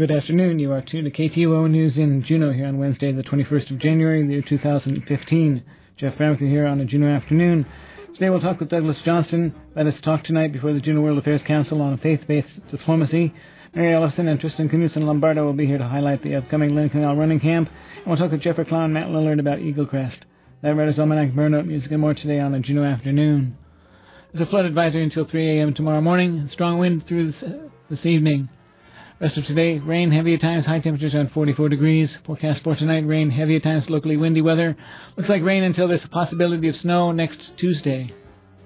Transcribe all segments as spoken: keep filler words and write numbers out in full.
Good afternoon. You are tuned to K T U O News in Juneau here on Wednesday, the twenty-first of January, the year two thousand fifteen. Jeff Brown with you here on a Juneau afternoon. Today we'll talk with Douglas Johnston. Let us talk tonight before the Juneau World Affairs Council on faith-based diplomacy. Mary Ellison and Tristan Knudsen Lombardo will be here to highlight the upcoming Lynn Canal running camp. And we'll talk with Jeffrey Clown and Matt Lillard about Eagle Crest. That Writer's Almanac Burnout Music and more today on a Juneau afternoon. There's a flood advisory until three a.m. tomorrow morning. Strong wind through this, uh, this evening. Rest of today, rain, heavy at times, high temperatures around forty-four degrees. Forecast for tonight, rain, heavy at times, locally windy weather. Looks like rain until there's a possibility of snow next Tuesday.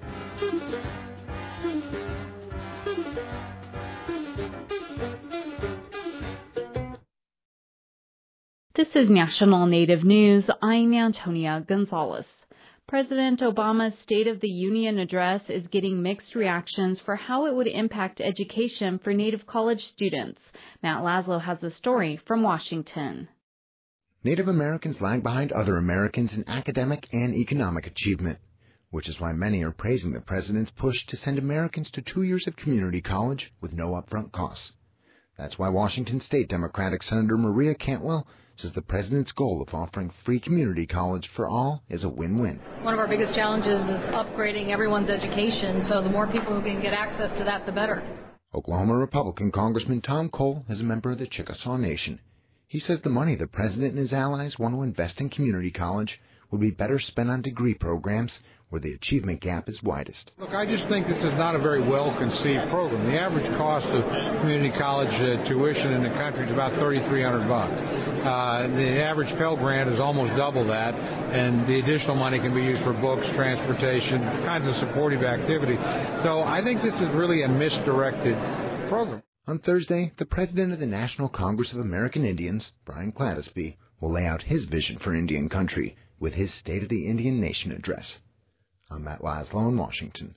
This is National Native News. I'm Antonia Gonzalez. President Obama's State of the Union address is getting mixed reactions for how it would impact education for Native college students. Matt Laszlo has a story from Washington. Native Americans lag behind other Americans in academic and economic achievement, which is why many are praising the president's push to send Americans to two years of community college with no upfront costs. That's why Washington State Democratic Senator Maria Cantwell says the president's goal of offering free community college for all is a win-win. One of our biggest challenges is upgrading everyone's education, so the more people who can get access to that, the better. Oklahoma Republican Congressman Tom Cole is a member of the Chickasaw Nation. He says the money the president and his allies want to invest in community college would be better spent on degree programs where the achievement gap is widest. Look, I just think this is not a very well-conceived program. The average cost of community college uh, tuition in the country is about thirty-three hundred bucks. Uh, the average Pell Grant is almost double that, and the additional money can be used for books, transportation, kinds of supportive activity. So I think this is really a misdirected program. On Thursday, the president of the National Congress of American Indians, Brian Clattisby, will lay out his vision for Indian country with his State of the Indian Nation address. I'm Matt Laszlo in Washington.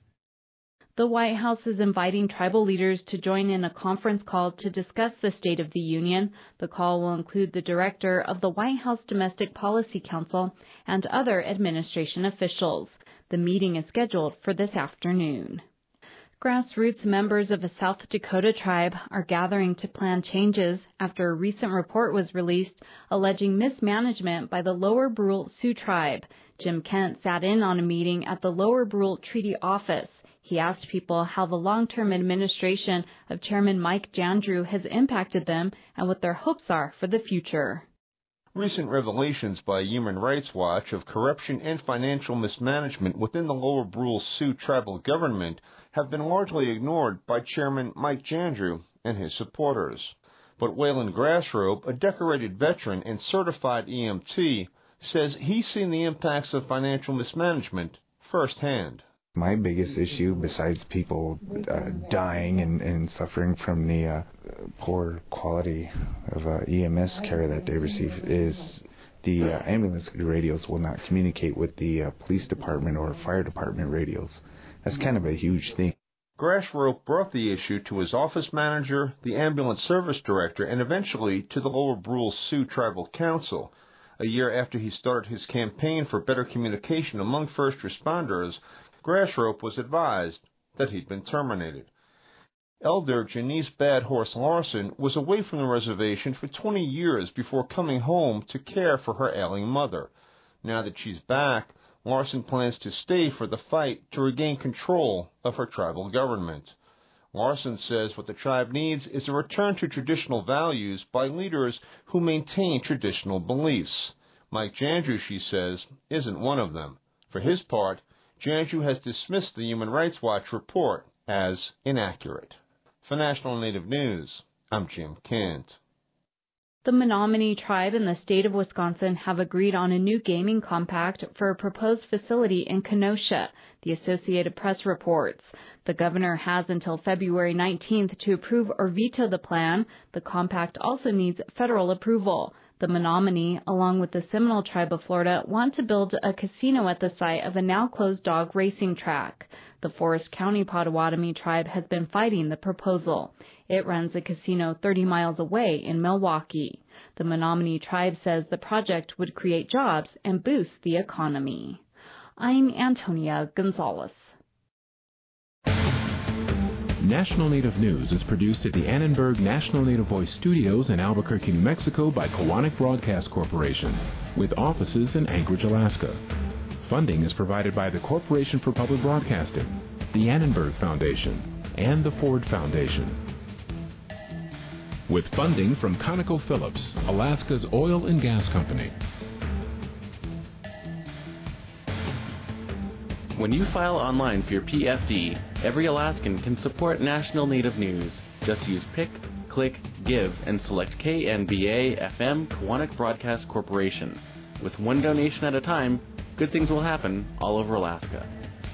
The White House is inviting tribal leaders to join in a conference call to discuss the State of the Union. The call will include the director of the White House Domestic Policy Council and other administration officials. The meeting is scheduled for this afternoon. Grassroots members of a South Dakota tribe are gathering to plan changes after a recent report was released alleging mismanagement by the Lower Brule Sioux tribe. Jim Kent sat in on a meeting at the Lower Brule Treaty Office. He asked people how the long-term administration of Chairman Mike Jandreau has impacted them and what their hopes are for the future. Recent revelations by Human Rights Watch of corruption and financial mismanagement within the Lower Brule Sioux tribal government have been largely ignored by Chairman Mike Jandreau and his supporters. But Waylon Grassrope, a decorated veteran and certified E M T, says he's seen the impacts of financial mismanagement firsthand. My biggest issue, besides people uh, dying and, and suffering from the uh, poor quality of uh, E M S care that they receive, is the uh, ambulance radios will not communicate with the uh, police department or fire department radios. That's kind of a huge thing. Grassrope brought the issue to his office manager, the ambulance service director, and eventually to the Lower Brule Sioux Tribal Council. A year after he started his campaign for better communication among first responders, Grassrope was advised that he'd been terminated. Elder Janice Bad Horse Larson was away from the reservation for twenty years before coming home to care for her ailing mother. Now that she's back, Larson plans to stay for the fight to regain control of her tribal government. Larson says what the tribe needs is a return to traditional values by leaders who maintain traditional beliefs. Mike Jandreau, she says, isn't one of them. For his part, Jandreau has dismissed the Human Rights Watch report as inaccurate. For National Native News, I'm Jim Kent. The Menominee tribe in the state of Wisconsin have agreed on a new gaming compact for a proposed facility in Kenosha, the Associated Press reports. The governor has until February nineteenth to approve or veto the plan. The compact also needs federal approval. The Menominee, along with the Seminole Tribe of Florida, want to build a casino at the site of a now-closed dog racing track. The Forest County Potawatomi tribe has been fighting the proposal. It runs a casino thirty miles away in Milwaukee. The Menominee tribe says the project would create jobs and boost the economy. I'm Antonia Gonzalez. National Native News is produced at the Annenberg National Native Voice Studios in Albuquerque, New Mexico by Koahnic Broadcast Corporation, with offices in Anchorage, Alaska. Funding is provided by the Corporation for Public Broadcasting, the Annenberg Foundation, and the Ford Foundation. With funding from ConocoPhillips, Alaska's oil and gas company. When you file online for your P F D, every Alaskan can support National Native News. Just use Pick, Click, Give, and select K N B A F M Koahnic Broadcast Corporation. With one donation at a time, good things will happen all over Alaska.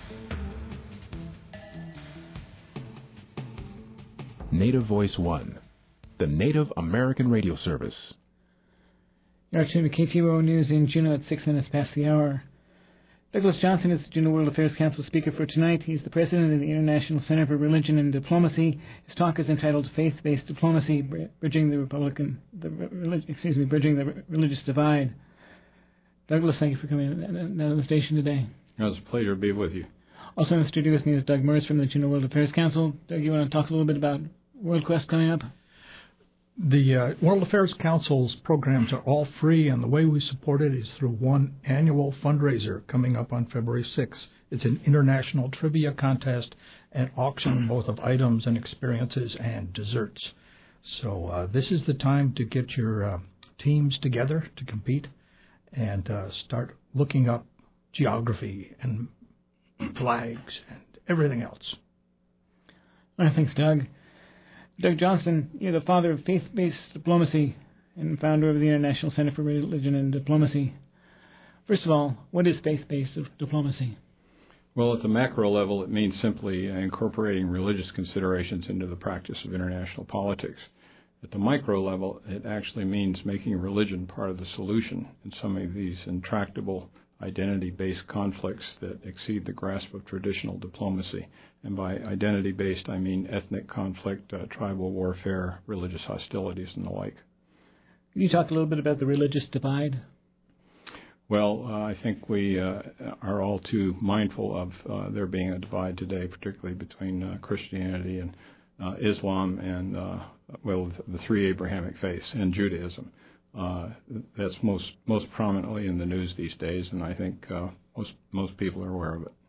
Native Voice One, the Native American radio service. You're tuned to K T O News in Juneau at six minutes past the hour. Douglas Johnson is the Juneau World Affairs Council speaker for tonight. He's the president of the International Center for Religion and Diplomacy. His talk is entitled "Faith-Based Diplomacy: Bridging the Republican, the excuse me, Bridging the Religious Divide." Douglas, thank you for coming down to the station today. It was a pleasure to be with you. Also in the studio with me is Doug Merz from the Juneau World Affairs Council. Doug, you want to talk a little bit about WorldQuest coming up? The uh, World Affairs Council's programs are all free, and the way we support it is through one annual fundraiser coming up on February sixth. It's an international trivia contest and auction both of items and experiences and desserts. So uh, this is the time to get your uh, teams together to compete and uh, start looking up geography and flags and everything else. Well, thanks, Doug. Doug Johnson, you're the father of faith-based diplomacy and founder of the International Center for Religion and Diplomacy. First of all, what is faith-based diplomacy? Well, at the macro level, it means simply incorporating religious considerations into the practice of international politics. At the micro level, it actually means making religion part of the solution in some of these intractable identity-based conflicts that exceed the grasp of traditional diplomacy. And by identity-based, I mean ethnic conflict, uh, tribal warfare, religious hostilities, and the like. Can you talk a little bit about the religious divide? Well, uh, I think we uh, are all too mindful of uh, there being a divide today, particularly between uh, Christianity and uh, Islam and, uh, well, the three Abrahamic faiths and Judaism. Uh, that's most most prominently in the news these days, and I think uh, most most people are aware of it.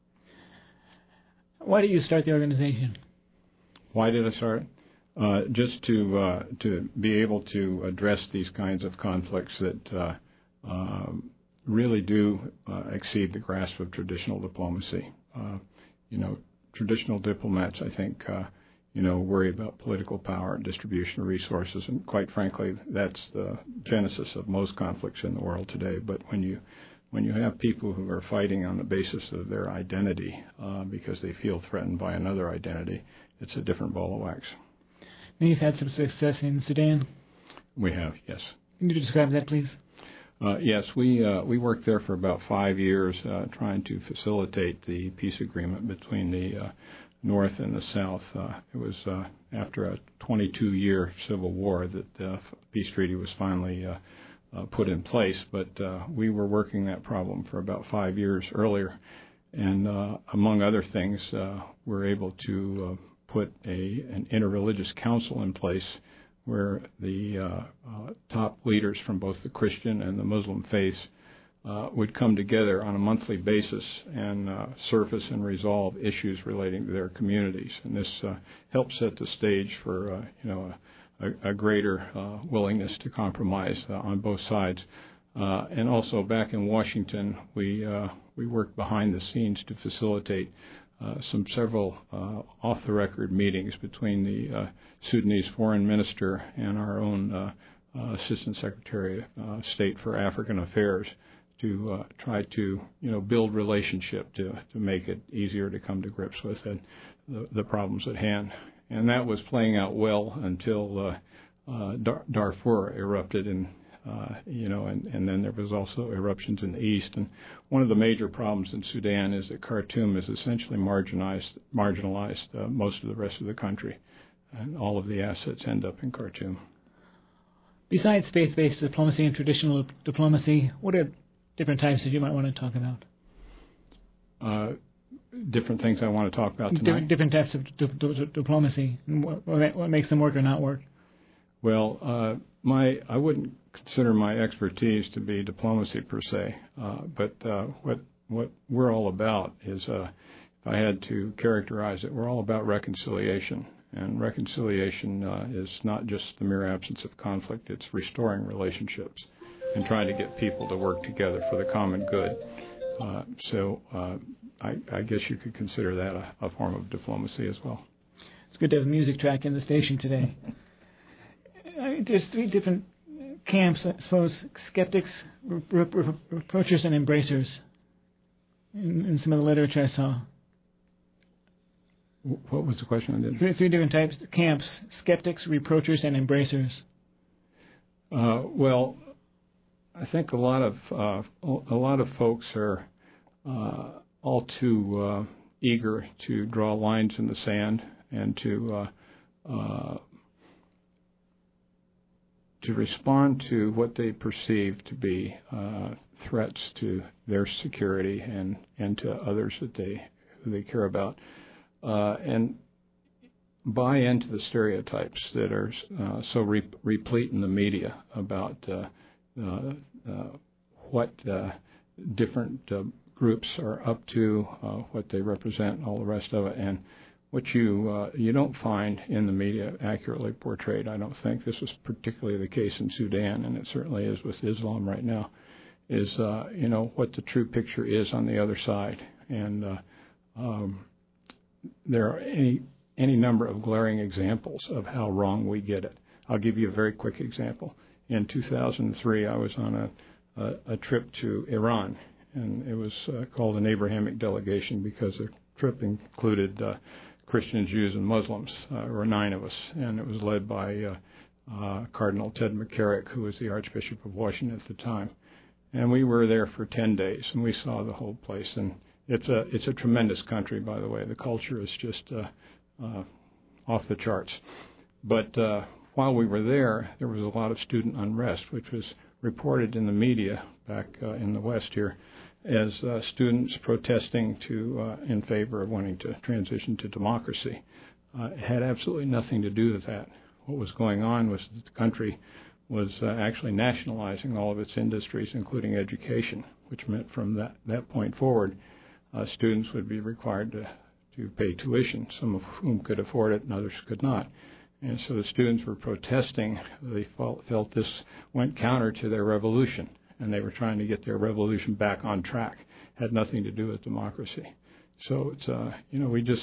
Why did you start the organization? Why did I start? Uh, just to uh, to be able to address these kinds of conflicts that uh, uh, really do uh, exceed the grasp of traditional diplomacy. Uh, you know, traditional diplomats, I think, uh, you know, worry about political power and distribution of resources, and quite frankly, that's the genesis of most conflicts in the world today. But when you when you have people who are fighting on the basis of their identity uh, because they feel threatened by another identity, it's a different ball of wax. Now you've had some success in Sudan. We have, yes. Can you describe that, please? Uh, yes, we uh, we worked there for about five years uh, trying to facilitate the peace agreement between the uh, North and the South. Uh, it was uh, after a twenty-two year civil war that the peace treaty was finally uh, uh, put in place, but uh, we were working that problem for about five years earlier, and uh, among other things, uh, we're able to uh, put a an interreligious council in place where the uh, uh, top leaders from both the Christian and the Muslim faiths uh, would come together on a monthly basis and uh, surface and resolve issues relating to their communities. And this uh, helps set the stage for, uh, you know, a, a greater uh, willingness to compromise uh, on both sides. Uh, and also back in Washington, we uh, we worked behind the scenes to facilitate Uh, some several uh, off-the-record meetings between the uh, Sudanese foreign minister and our own uh, uh, assistant secretary of uh, state for African affairs to uh, try to, you know, build relationship to to make it easier to come to grips with it, the, the problems at hand. And that was playing out well until uh, uh, Dar- Darfur erupted in. Uh, you know, and, and then there was also eruptions in the east. And one of the major problems in Sudan is that Khartoum is essentially marginalized, marginalized uh, most of the rest of the country, and all of the assets end up in Khartoum. Besides faith-based diplomacy and traditional diplomacy, what are different types that you might want to talk about? Uh, different things I want to talk about tonight. Different types of di- di- diplomacy, and what, what makes them work or not work. Well, uh, my I wouldn't consider my expertise to be diplomacy per se, uh, but uh, what what we're all about is, uh, if I had to characterize it, we're all about reconciliation. And reconciliation uh, is not just the mere absence of conflict; it's restoring relationships and trying to get people to work together for the common good. Uh, so uh, I, I guess you could consider that a, a form of diplomacy as well. It's good to have a music track in the station today. uh, there's three different camps, I suppose: skeptics, re- re- reproachers, and embracers. In, in some of the literature I saw. What was the question? I didn't. Three, three different types: camps, skeptics, reproachers, and embracers. Uh, well, I think a lot of uh, a lot of folks are uh, all too uh, eager to draw lines in the sand and to uh, uh, to respond to what they perceive to be uh, threats to their security and, and to others that they who they care about, uh, and buy into the stereotypes that are uh, so re- replete in the media about uh, uh, uh, what uh, different uh, groups are up to, uh, what they represent, and all the rest of it. And what you uh, you don't find in the media accurately portrayed, I don't think. This is particularly the case in Sudan, and it certainly is with Islam right now, is uh, you know what the true picture is on the other side. And uh, um, there are any any number of glaring examples of how wrong we get it. I'll give you a very quick example. In two thousand three, I was on a, a, a trip to Iran, and it was uh, called an Abrahamic delegation because the trip included uh, Christians, Jews, and Muslims. Uh, there were nine of us, and it was led by uh, uh, Cardinal Ted McCarrick, who was the Archbishop of Washington at the time. And we were there for ten days, and we saw the whole place. And it's a it's a tremendous country, by the way. The culture is just uh, uh, off the charts. But uh, while we were there, there was a lot of student unrest, which was reported in the media back uh, in the West here as uh, students protesting to uh, in favor of wanting to transition to democracy. Uh, it had absolutely nothing to do with that. What was going on was that the country was uh, actually nationalizing all of its industries, including education, which meant from that, that point forward, uh, students would be required to, to pay tuition, some of whom could afford it and others could not. And so the students were protesting. They felt, felt this went counter to their revolution, and they were trying to get their revolution back on track. Had nothing to do with democracy. So it's uh, you know we just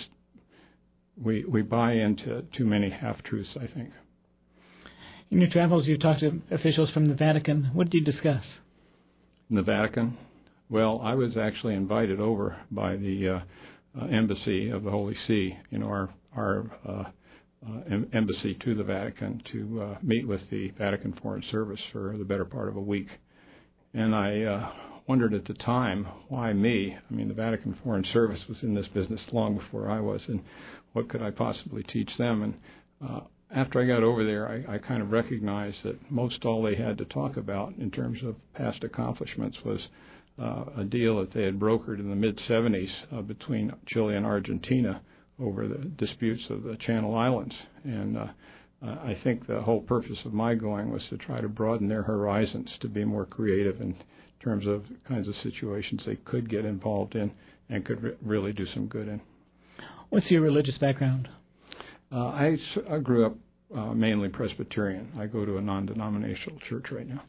we we buy into too many half-truths, I think. In your travels, you talked to officials from the Vatican. What did you discuss? In the Vatican? Well, I was actually invited over by the uh, uh, embassy of the Holy See, you know, our our uh, uh, em- embassy to the Vatican, to uh, meet with the Vatican Foreign Service for the better part of a week. And I uh, wondered at the time, why me? I mean, the Vatican Foreign Service was in this business long before I was, and what could I possibly teach them? And uh, after I got over there, I, I kind of recognized that most all they had to talk about in terms of past accomplishments was uh, a deal that they had brokered in the mid-seventies uh, between Chile and Argentina over the disputes of the Channel Islands. And uh, Uh, I think the whole purpose of my going was to try to broaden their horizons, to be more creative in terms of kinds of situations they could get involved in and could re- really do some good in. What's your religious background? Uh, I, I grew up uh, mainly Presbyterian. I go to a non-denominational church right now.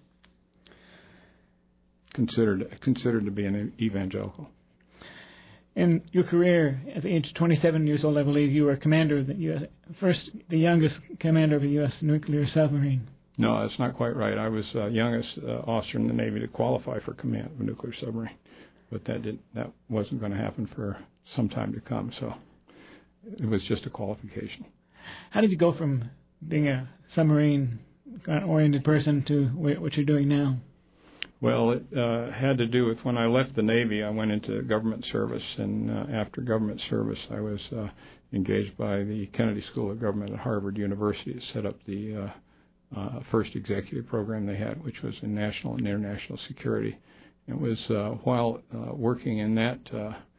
Considered considered to be an evangelical. In your career, at the age of twenty-seven years old, I believe you were commander of the U S first, the youngest commander of a U S nuclear submarine. No, that's not quite right. I was uh, youngest uh, officer in the Navy to qualify for command of a nuclear submarine, but that did that wasn't going to happen for some time to come. So it was just a qualification. How did you go from being a submarine-oriented person to what you're doing now? Well, it uh, had to do with when I left the Navy, I went into government service, and uh, after government service, I was uh, engaged by the Kennedy School of Government at Harvard University to set up the uh, uh, first executive program they had, which was in national and international security. It was uh, while uh, working in that uh,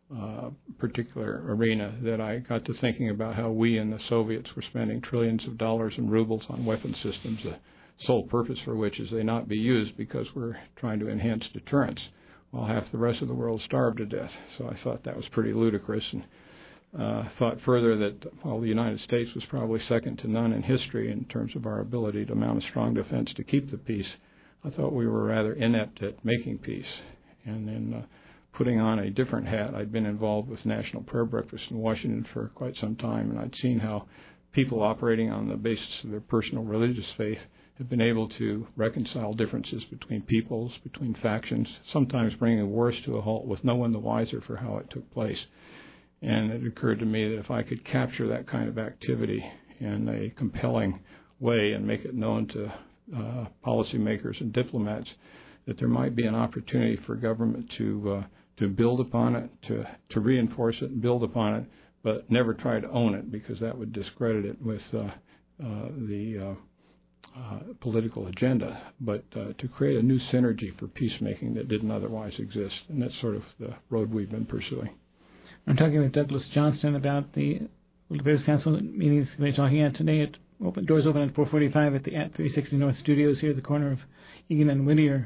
uh, particular arena that I got to thinking about how we and the Soviets were spending trillions of dollars in rubles on weapon systems, the sole purpose for which is they not be used because we're trying to enhance deterrence, while half the rest of the world starved to death. So I thought that was pretty ludicrous, and uh, thought further that while the United States was probably second to none in history in terms of our ability to mount a strong defense to keep the peace, I thought we were rather inept at making peace. And then uh, putting on a different hat, I'd been involved with National Prayer Breakfast in Washington for quite some time, and I'd seen how people operating on the basis of their personal religious faith have been able to reconcile differences between peoples, between factions, sometimes bringing wars to a halt with no one the wiser for how it took place. And it occurred to me that if I could capture that kind of activity in a compelling way and make it known to uh, policymakers and diplomats, that there might be an opportunity for government to uh, to build upon it, to, to reinforce it and build upon it, but never try to own it, because that would discredit it with uh, uh, the uh, Uh, political agenda, but uh, to create a new synergy for peacemaking that didn't otherwise exist. And that's sort of the road we've been pursuing. I'm talking with Douglas Johnston about the World Affairs Council meetings we're talking at today. At open, doors open at four forty-five at the at three sixty North Studios here at the corner of Egan and Whittier.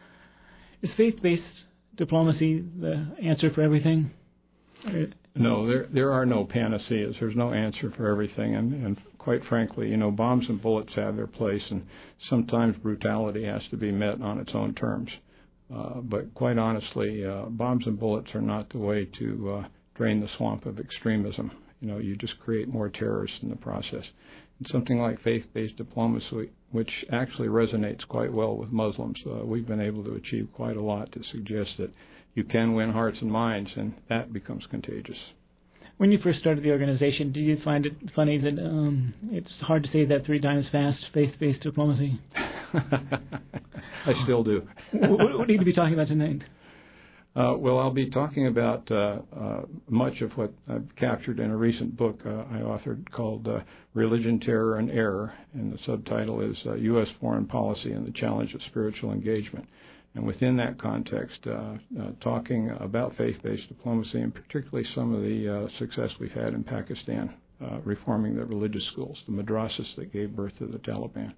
Is faith-based diplomacy the answer for everything? Or no, there there are no panaceas. There's no answer for everything, and, and quite frankly, you know, bombs and bullets have their place, and sometimes brutality has to be met on its own terms. Uh, but quite honestly, uh, bombs and bullets are not the way to uh, drain the swamp of extremism. You know, you just create more terrorists in the process. And something like faith-based diplomacy, which actually resonates quite well with Muslims, uh, we've been able to achieve quite a lot to suggest that you can win hearts and minds, and that becomes contagious. When you first started the organization, did you find it funny that um, it's hard to say that three times fast, faith-based diplomacy? I still do. What, what do you be talking about tonight? Uh, well, I'll be talking about uh, uh, much of what I've captured in a recent book uh, I authored called uh, Religion, Terror, and Error, and the subtitle is uh, U S Foreign Policy and the Challenge of Spiritual Engagement. And within that context, uh, uh, talking about faith-based diplomacy, and particularly some of the uh, success we've had in Pakistan, uh, reforming the religious schools, the madrasas that gave birth to the Taliban.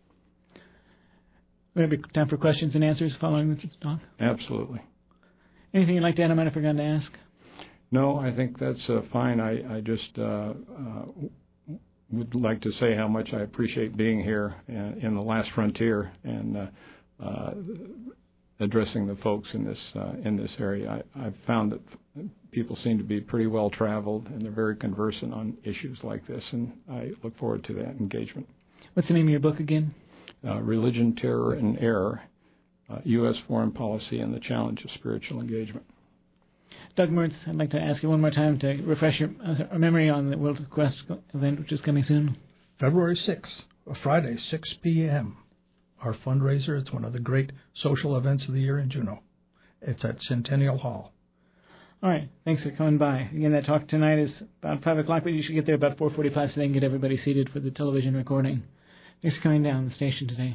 Will there be time for questions and answers following this talk? Absolutely. Anything you'd like to add I might have forgotten to ask? No, I think that's uh, fine. I, I just uh, uh, would like to say how much I appreciate being here in, in the last frontier and uh, uh, addressing the folks in this uh, in this area. I, I've found that people seem to be pretty well traveled, and they're very conversant on issues like this, and I look forward to that engagement. What's the name of your book again? Uh, Religion, Terror, and Error, uh, U S Foreign Policy and the Challenge of Spiritual Engagement. Doug Mertz, I'd like to ask you one more time to refresh your uh, memory on the World Quest event, which is coming soon. February sixth, Friday, six p.m. Our fundraiser. It's one of the great social events of the year in Juneau. It's at Centennial Hall. All right. Thanks for coming by. Again, that talk tonight is about five o'clock, but you should get there about four forty-five so they can get everybody seated for the television recording. Thanks for coming down the station today.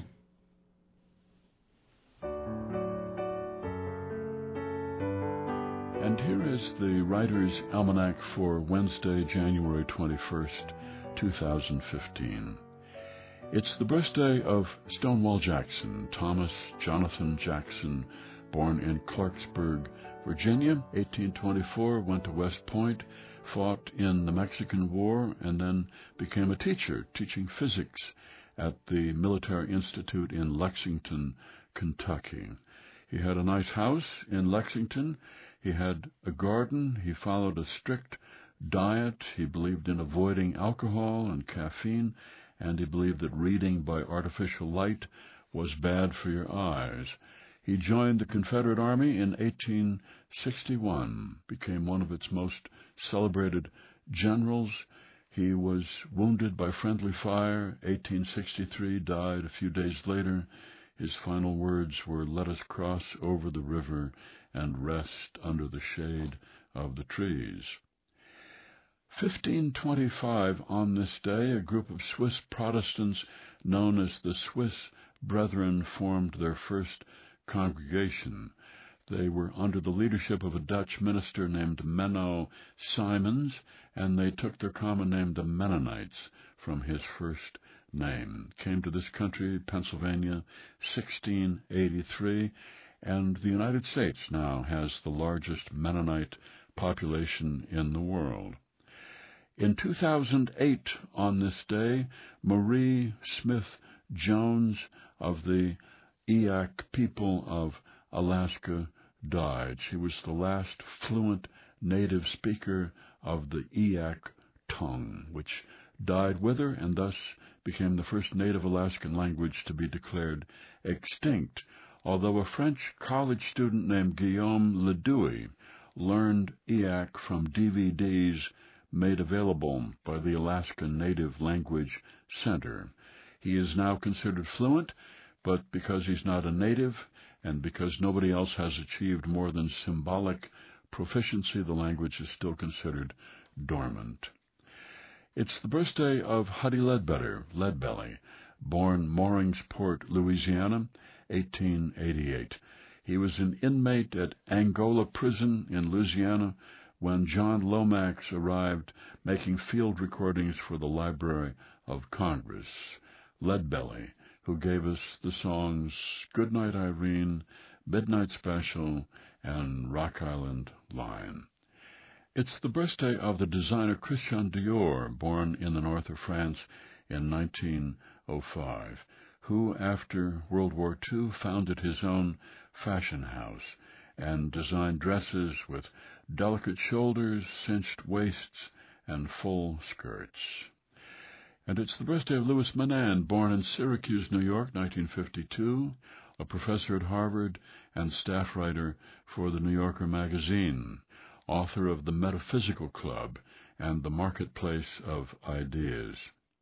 And here is the Writer's Almanac for Wednesday, January twenty-first, two thousand fifteen. It's the birthday of Stonewall Jackson, Thomas Jonathan Jackson, born in Clarksburg, Virginia, eighteen twenty-four, went to West Point, fought in the Mexican War, and then became a teacher, teaching physics at the Military Institute in Lexington, Kentucky. He had a nice house in Lexington. He had a garden. He followed a strict diet. He believed in avoiding alcohol and caffeine, and he believed that reading by artificial light was bad for your eyes. He joined the Confederate Army in eighteen sixty-one, became one of its most celebrated generals. He was wounded by friendly fire, eighteen sixty-three, died a few days later. His final words were, "Let us cross over the river and rest under the shade of the trees." fifteen twenty-five, on this day, a group of Swiss Protestants known as the Swiss Brethren formed their first congregation. They were under the leadership of a Dutch minister named Menno Simons, and they took their common name, the Mennonites, from his first name. Came to this country, Pennsylvania, sixteen eighty-three, and the United States now has the largest Mennonite population in the world. In two thousand eight, on this day, Marie Smith Jones of the Eyak people of Alaska died. She was the last fluent native speaker of the Eyak tongue, which died with her and thus became the first native Alaskan language to be declared extinct, although a French college student named Guillaume Ledouy learned Eyak from D V Ds made available by the Alaska Native Language Center. He is now considered fluent, but because he's not a native and because nobody else has achieved more than symbolic proficiency, the language is still considered dormant. It's the birthday of Huddie Ledbetter, Leadbelly, born Mooringsport, Louisiana, eighteen eighty-eight. He was an inmate at Angola Prison in Louisiana when John Lomax arrived making field recordings for the Library of Congress. Leadbelly, who gave us the songs Goodnight Irene, Midnight Special, and Rock Island Line. It's the birthday of the designer Christian Dior, born in the north of France in nineteen oh five, who, after World War Two, founded his own fashion house and designed dresses with delicate shoulders, cinched waists, and full skirts. And it's the birthday of Louis Menand, born in Syracuse, New York, nineteen fifty-two, a professor at Harvard and staff writer for the New Yorker magazine, author of The Metaphysical Club and The Marketplace of Ideas.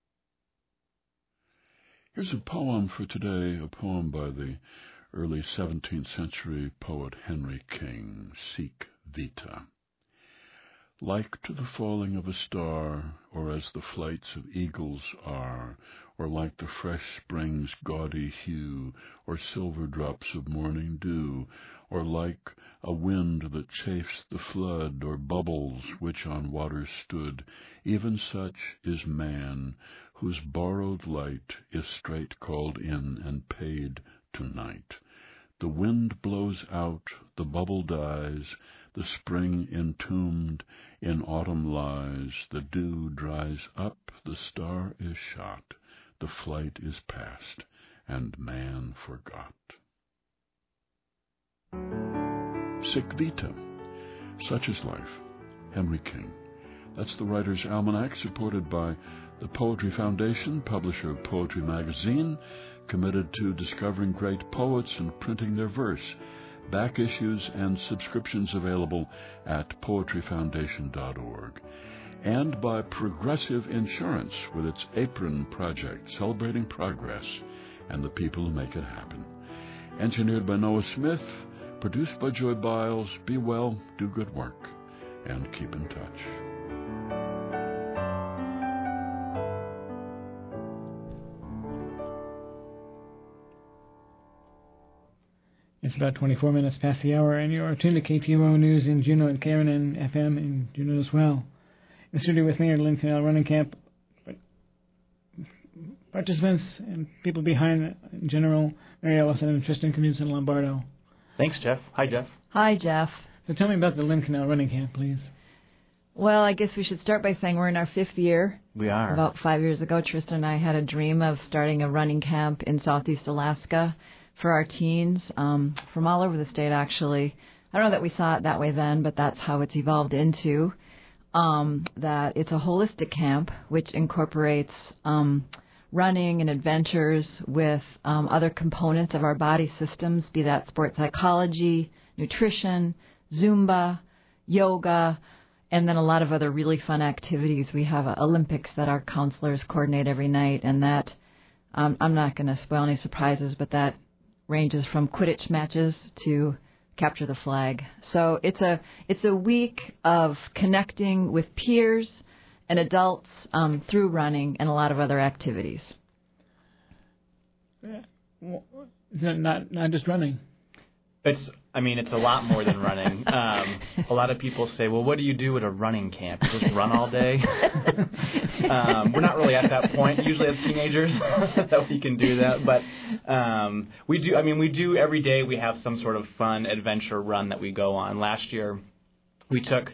Here's a poem for today, a poem by the early seventeenth century poet Henry King, Sic Vita. Like to the falling of a star, or as the flights of eagles are, or like the fresh spring's gaudy hue, or silver drops of morning dew, or like a wind that chafes the flood, or bubbles which on waters stood, even such is man, whose borrowed light is straight called in and paid tonight. The wind blows out, the bubble dies, the spring entombed in autumn lies, the dew dries up, the star is shot, the flight is past, and man forgot. Sic Vita, such is life. Henry King. That's the Writer's Almanac, supported by the Poetry Foundation, publisher of Poetry Magazine, committed to discovering great poets and printing their verse. Back issues and subscriptions available at poetry foundation dot org. And by Progressive Insurance with its Apron Project, celebrating progress and the people who make it happen. Engineered by Noah Smith, produced by Joy Biles. Be well, do good work, and keep in touch. It's about twenty-four minutes past the hour, and you're tuned to K T O O News in Juneau and K R N N F M in Juneau as well. In the studio with me are Lynn Canal Running Camp participants and people behind in general, Mary Ellison and Tristan Knudsen Lombardo. Thanks, Jeff. Hi, Jeff. Hi, Jeff. So tell me about the Lynn Canal Running Camp, please. Well, I guess we should start by saying we're in our fifth year. We are. About five years ago, Tristan and I had a dream of starting a running camp in Southeast Alaska for our teens um, from all over the state, actually. I don't know that we saw it that way then, but that's how it's evolved into, um, that it's a holistic camp which incorporates um, running and adventures with um, other components of our body systems, be that sports psychology, nutrition, Zumba, yoga, and then a lot of other really fun activities. We have uh, Olympics that our counselors coordinate every night, and that, um, I'm not going to spoil any surprises, but that ranges from Quidditch matches to capture the flag. So it's a it's a week of connecting with peers and adults um, through running and a lot of other activities. Yeah. Well, not not just running. It's, I mean, it's a lot more than running. Um, a lot of people say, well, what do you do at a running camp? You just run all day? um, we're not really at that point, usually as teenagers, that we can do that. But um, we do, I mean, we do every day we have some sort of fun adventure run that we go on. Last year, we took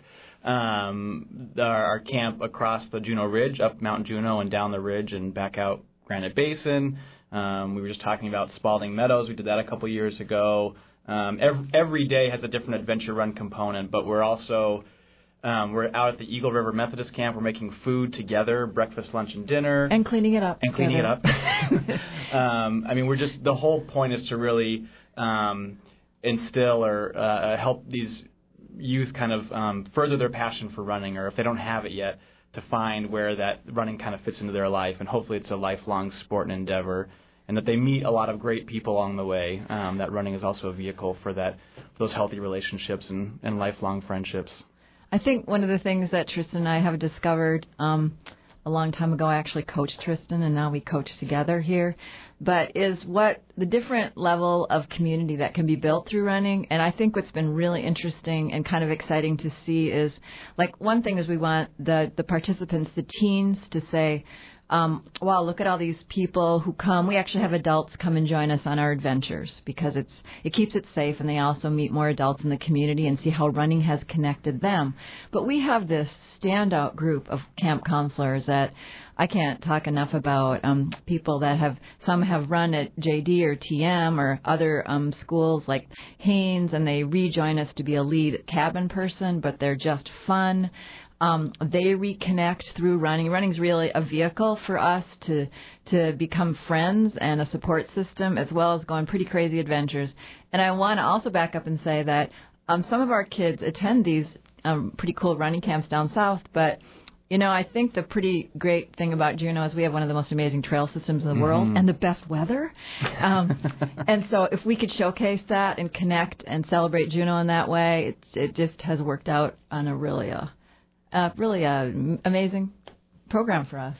um, our, our camp across the Juneau Ridge, up Mount Juneau and down the ridge and back out Granite Basin. Um, we were just talking about Spalding Meadows. We did that a couple years ago. Um, every, every day has a different adventure run component, but we're also um, we're out at the Eagle River Methodist Camp. We're making food together, breakfast, lunch, and dinner, and cleaning it up, and cleaning together. it up. um, I mean, we're just the whole point is to really um, instill or uh, help these youth kind of um, further their passion for running, or if they don't have it yet, to find where that running kind of fits into their life, and hopefully it's a lifelong sport and endeavor. And that they meet a lot of great people along the way. Um, that running is also a vehicle for that, for those healthy relationships and, and lifelong friendships. I think one of the things that Tristan and I have discovered um, a long time ago, I actually coached Tristan, and now we coach together here, but is what the different level of community that can be built through running. And I think what's been really interesting and kind of exciting to see is, like, one thing is we want the, the participants, the teens, to say, Um, wow, look at all these people who come. We actually have adults come and join us on our adventures because it's it keeps it safe, and they also meet more adults in the community and see how running has connected them. But we have this standout group of camp counselors that I can't talk enough about, um, people that have, some have run at J D or T M or other um, schools like Haynes, and they rejoin us to be a lead cabin person, but they're just fun. Um, they reconnect through running. Running's really a vehicle for us to to become friends and a support system, as well as go on pretty crazy adventures. And I want to also back up and say that um, some of our kids attend these um, pretty cool running camps down south, but you know, I think the pretty great thing about Juneau is we have one of the most amazing trail systems in the mm-hmm. world and the best weather. Um, and so if we could showcase that and connect and celebrate Juneau in that way, it, it just has worked out on a really uh, Uh, really an amazing program for us.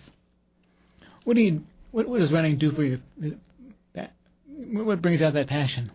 What do you? What, what does running do for you? That, what brings out that passion?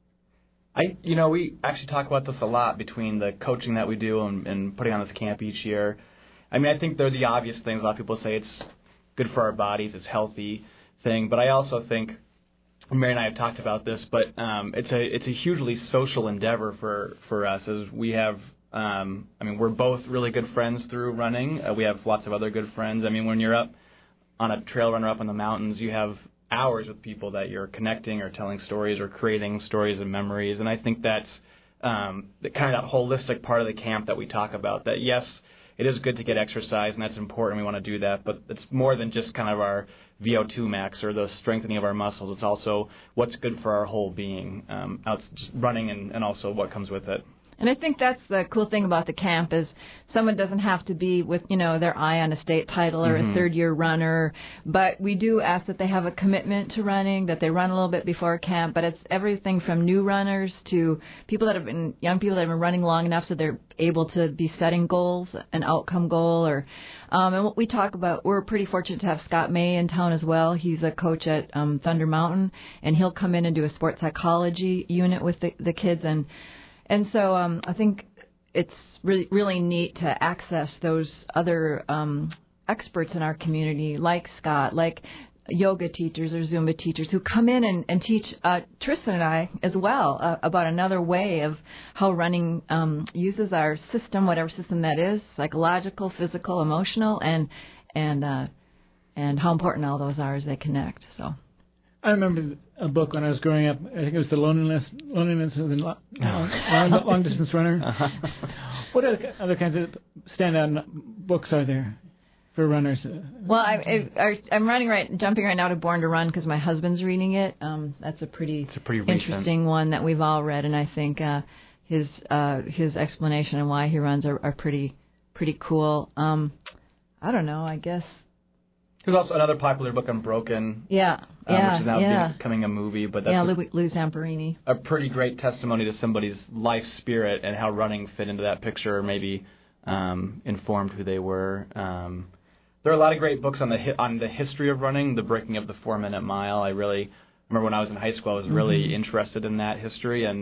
I, you know, we actually talk about this a lot between the coaching that we do and, and putting on this camp each year. I mean, I think they're the obvious things. A lot of people say it's good for our bodies, it's healthy thing. But I also think, Mary and I have talked about this, but um, it's a it's a hugely social endeavor for for us, as we have. Um, I mean, we're both really good friends through running. Uh, we have lots of other good friends. I mean, when you're up on a trail runner up in the mountains, you have hours with people that you're connecting or telling stories or creating stories and memories. And I think that's um, the kind of that holistic part of the camp that we talk about, that, yes, it is good to get exercise, and that's important. We want to do that. But it's more than just kind of our V O two max or the strengthening of our muscles. It's also what's good for our whole being, um, out just running and, and also what comes with it. And I think that's the cool thing about the camp is someone doesn't have to be with, you know, their eye on a state title or mm-hmm. a third-year runner. But we do ask that they have a commitment to running, that they run a little bit before camp. But it's everything from new runners to people that have been, young people that have been running long enough so they're able to be setting goals, an outcome goal. Or um, and what we talk about, we're pretty fortunate to have Scott May in town as well. He's a coach at um, Thunder Mountain, and he'll come in and do a sports psychology unit with the, the kids. And And so um, I think it's really, really neat to access those other um, experts in our community, like Scott, like yoga teachers or Zumba teachers, who come in and, and teach uh, Tristan and I as well uh, about another way of how running um, uses our system, whatever system that is, psychological, physical, emotional, and and uh, and how important all those are as they connect. So. I remember a book when I was growing up. I think it was The Loneliness Loneliness of the Long, long, long Distance Runner. Uh-huh. What other kinds of standout books are there for runners? Well, I, I, I'm running right, jumping right now to Born to Run because my husband's reading it. Um, that's a pretty, it's a pretty interesting one that we've all read, and I think uh, his uh, his explanation on why he runs are, are pretty pretty cool. Um, I don't know. I guess. There's also another popular book, Unbroken. Yeah, um, yeah, which is now yeah. becoming a movie. But that's yeah, a, Lou, Lou Zamperini. A pretty great testimony to somebody's life spirit and how running fit into that picture, or maybe um, informed who they were. Um, there are a lot of great books on the hi- on the history of running, the breaking of the four-minute mile. I really remember when I was in high school, I was really mm-hmm. interested in that history, and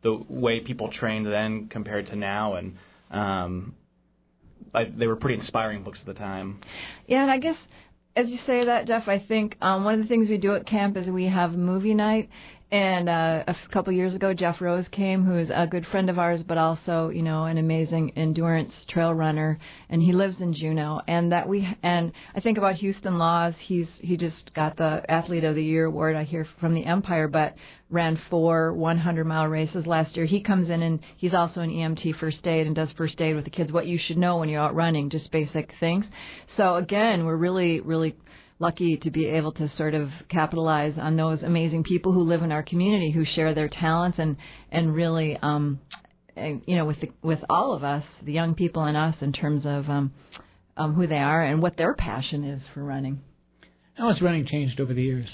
the way people trained then compared to now, and um, I, they were pretty inspiring books at the time. Yeah, and I guess as you say that, Jeff, I think um, one of the things we do at camp is we have movie night. And uh, a couple of years ago, Jeff Rose came, who's a good friend of ours, but also, you know, an amazing endurance trail runner, and he lives in Juneau. And that we and I think about Houston Laws. He's he just got the Athlete of the Year award, I hear, from the Empire, but ran four hundred mile races last year. He comes in and he's also an E M T first aid and does first aid with the kids. What you should know when you're out running, just basic things. So again, we're really really lucky to be able to sort of capitalize on those amazing people who live in our community, who share their talents and and really, um, and, you know, with the, with all of us, the young people and us, in terms of um, um, who they are and what their passion is for running. How has running changed over the years?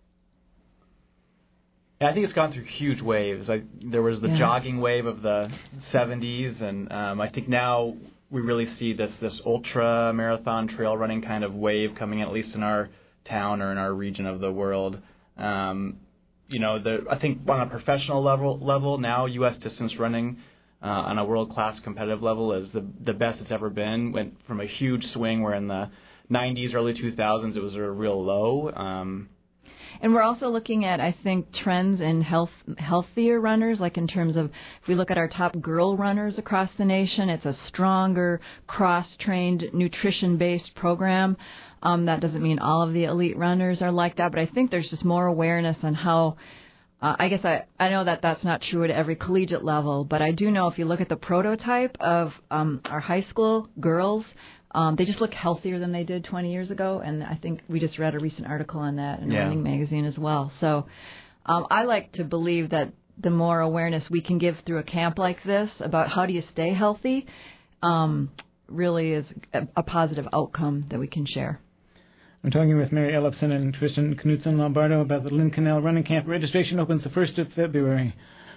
Yeah, I think it's gone through huge waves. I, there was the yeah. jogging wave of the seventies, and um, I think now we really see this this ultra marathon trail running kind of wave coming in, at least in our town or in our region of the world. Um, you know, the, I think on a professional level level now, U S distance running uh, on a world class competitive level is the the best it's ever been. Went from a huge swing where in the nineties, early two thousands, it was a real low. Um, And we're also looking at, I think, trends in health, healthier runners, like in terms of, if we look at our top girl runners across the nation, it's a stronger, cross-trained, nutrition-based program. Um, that doesn't mean all of the elite runners are like that, but I think there's just more awareness on how, uh, I guess I, I know that that's not true at every collegiate level, but I do know if you look at the prototype of um, our high school girls, Um, they just look healthier than they did twenty years ago, and I think we just read a recent article on that in yeah. Running Magazine as well. So um, I like to believe that the more awareness we can give through a camp like this about how do you stay healthy um, really is a, a positive outcome that we can share. I'm talking with Mary Ellefson and Tristan Knutson Lombardo about the Lynn Canal Running Camp. Registration opens the first of February.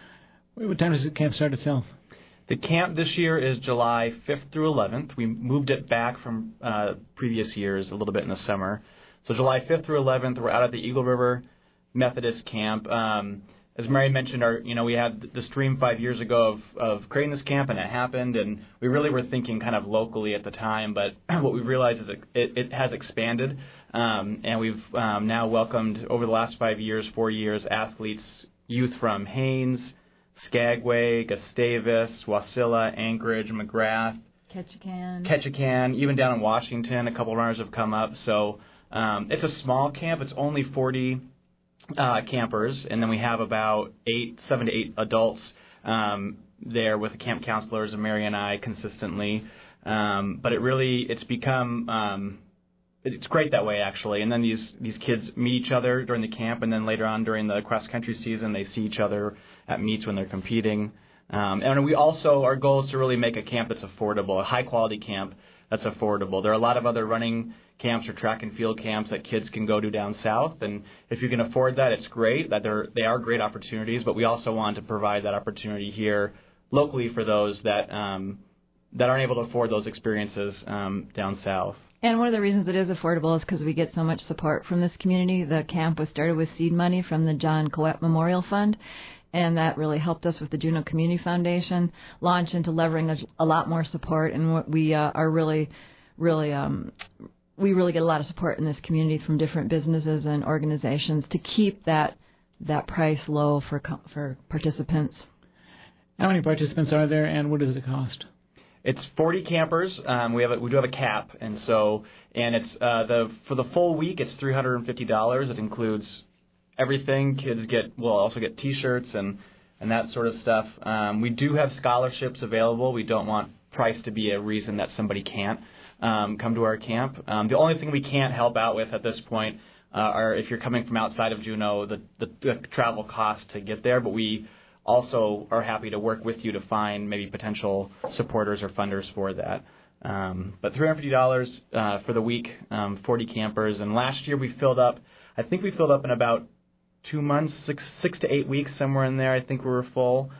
What time does the camp start itself? The camp this year is July fifth through eleventh. We moved it back from uh, previous years a little bit in the summer. So July fifth through eleventh, we're out at the Eagle River Methodist Camp. Um, as Mary mentioned, our you know we had this dream five years ago of, of creating this camp, and it happened. And we really were thinking kind of locally at the time, but what we've realized is it, it, it has expanded, um, and we've um, now welcomed over the last five years, four years, athletes, youth from Haines, Skagway, Gustavus, Wasilla, Anchorage, McGrath, Ketchikan. Ketchikan, even down in Washington, a couple runners have come up. So um, it's a small camp. It's only forty uh, campers, and then we have about eight, seven to eight adults um, there with the camp counselors and Mary and I consistently. Um, but it really, it's become, um, it's great that way actually. And then these these kids meet each other during the camp, and then later on during the cross country season, they see each other at meets when they're competing. Um, and we also, our goal is to really make a camp that's affordable, a high-quality camp that's affordable. There are a lot of other running camps or track and field camps that kids can go to down south, and if you can afford that, it's great. That they're, they are great opportunities, but we also want to provide that opportunity here locally for those that um, that aren't able to afford those experiences um, down south. And one of the reasons it is affordable is because we get so much support from this community. The camp was started with seed money from the John Coet Memorial Fund, and that really helped us with the Juneau Community Foundation launch into leveraging a, a lot more support. And we uh, are really, really, um, we really get a lot of support in this community from different businesses and organizations to keep that that price low for for participants. How many participants are there, and what does it cost? It's forty campers. Um, we have a, we do have a cap, and so and it's uh, the for the full week it's three hundred and fifty dollars. It includes everything. Kids get will also get T-shirts and and that sort of stuff. Um, we do have scholarships available. We don't want price to be a reason that somebody can't um, come to our camp. Um, the only thing we can't help out with at this point uh, are if you're coming from outside of Juneau, the, the, the travel cost to get there. But we also are happy to work with you to find maybe potential supporters or funders for that. Um, but three hundred fifty dollars uh, for the week, um, forty campers. And last year we filled up, I think we filled up in about two months, six six to eight weeks, somewhere in there. I think we were full.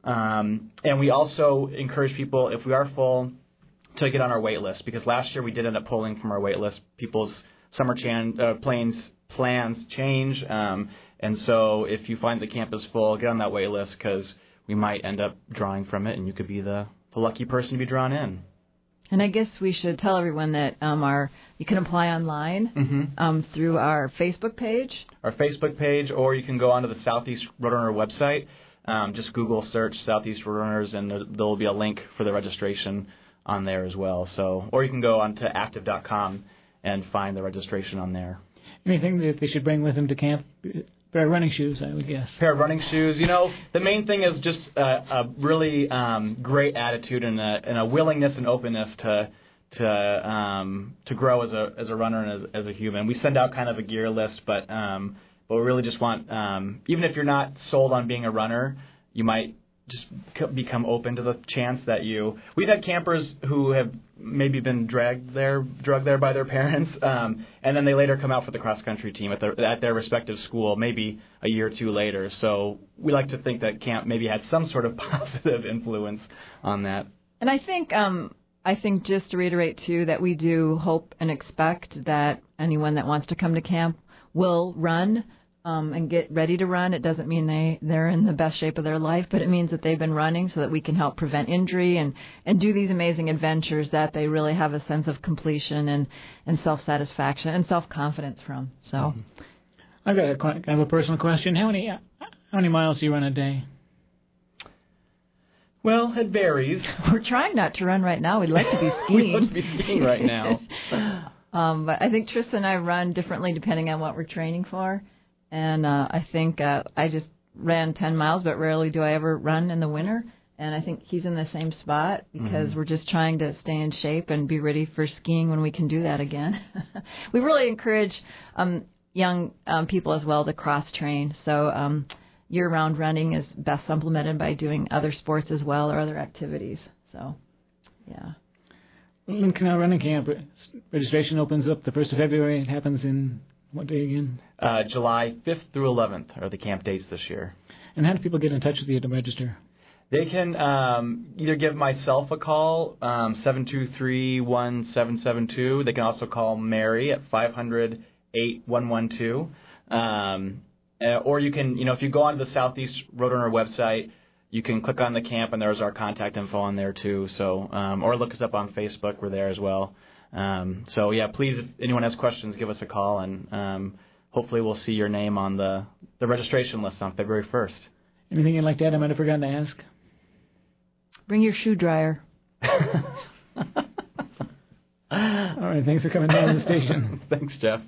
Um, and we also encourage people, if we are full, to get on our wait list, because last year we did end up pulling from our wait list. People's summer chan- uh, planes, plans change. Um, and so if you find the camp is full, get on that wait list, because we might end up drawing from it, and you could be the, the lucky person to be drawn in. And I guess we should tell everyone that um, our you can apply online mm-hmm. um, through our Facebook page. Our Facebook page, or you can go onto the Southeast Roadrunner website. Um, just Google search Southeast Roadrunners, and there, there will be a link for the registration on there as well. So, or you can go onto active dot com and find the registration on there. Anything that they should bring with them to camp? A pair of running shoes, I would guess. A pair of running shoes. You know, the main thing is just a, a really um, great attitude and a, and a willingness and openness to to um, to grow as a as a runner and as, as a human. We send out kind of a gear list, but um, but we really just want, um, even if you're not sold on being a runner, you might just become open to the chance that you. We've had campers who have maybe been dragged there, drugged there by their parents, um, and then they later come out for the cross country team at their at their respective school, maybe a year or two later. So we like to think that camp maybe had some sort of positive influence on that. And I think um, I think just to reiterate too that we do hope and expect that anyone that wants to come to camp will run. Um, and get ready to run. It doesn't mean they, they're in the best shape of their life, but it means that they've been running so that we can help prevent injury and, and do these amazing adventures that they really have a sense of completion and, and self-satisfaction and self-confidence from. So, mm-hmm. I've got a, kind of a personal question. How many how many miles do you run a day? Well, it varies. We're trying not to run right now. We'd like to be skiing. We'd like to be skiing right now. um, but I think Tristan and I run differently depending on what we're training for. And uh, I think uh, I just ran ten miles, but rarely do I ever run in the winter. And I think he's in the same spot because mm-hmm. we're just trying to stay in shape and be ready for skiing when we can do that again. We really encourage um, young um, people as well to cross-train. So um, year-round running is best supplemented by doing other sports as well or other activities. So, yeah. Lynn Canal Running Camp registration opens up the first of February. It happens in... What day again? Uh, July fifth through eleventh are the camp dates this year. And how do people get in touch with you to register? They can um, either give myself a call, um, seven two three, one seven seven two. They can also call Mary at five hundred, eight one one two. Um, or you can, you know, if you go onto the Southeast Roadrunner website, you can click on the camp, and there's our contact info on there, too. So, um, or look us up on Facebook. We're there as well. Um, so, yeah, please, if anyone has questions, give us a call, and um, hopefully we'll see your name on the, the registration list on February first. Anything you'd like to add I might have forgotten to ask? Bring your shoe dryer. All right, thanks for coming down to the station. Thanks, Jeff.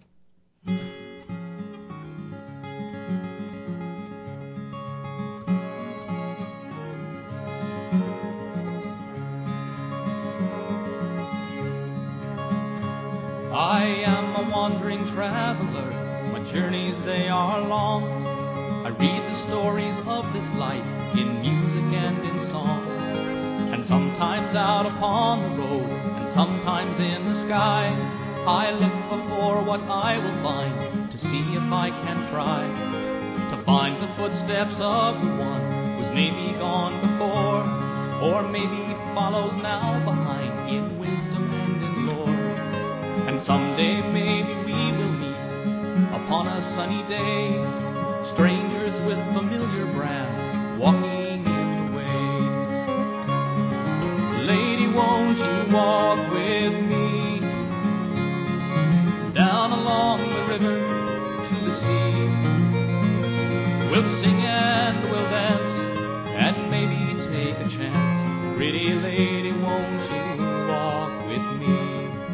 I am a wandering traveler, my journeys they are long. I read the stories of this life in music and in song. And sometimes out upon the road, and sometimes in the sky, I look before what I will find, to see if I can try to find the footsteps of the one who's maybe gone before, or maybe follows now behind in wisdom and in lore. And someday maybe we will meet upon a sunny day, strangers with familiar brands walking in the way. Lady, won't you walk with me down along the river to the sea? We'll sing and we'll dance and maybe take a chance. Pretty lady, won't you walk with me?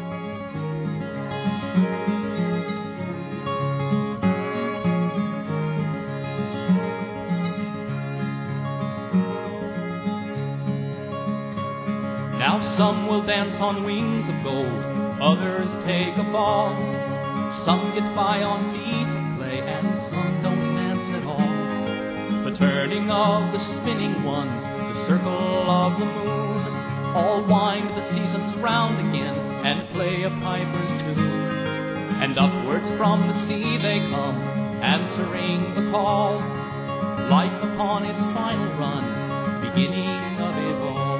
Now some will dance on wings of gold, others take a fall. Some get by on feet of clay, and some don't dance at all. The turning of the spinning ones, the circle of the moon, all wind the seasons round again and play a piper's tune. And upwards from the sea they come, answering the call, life upon its final run, beginning of it all.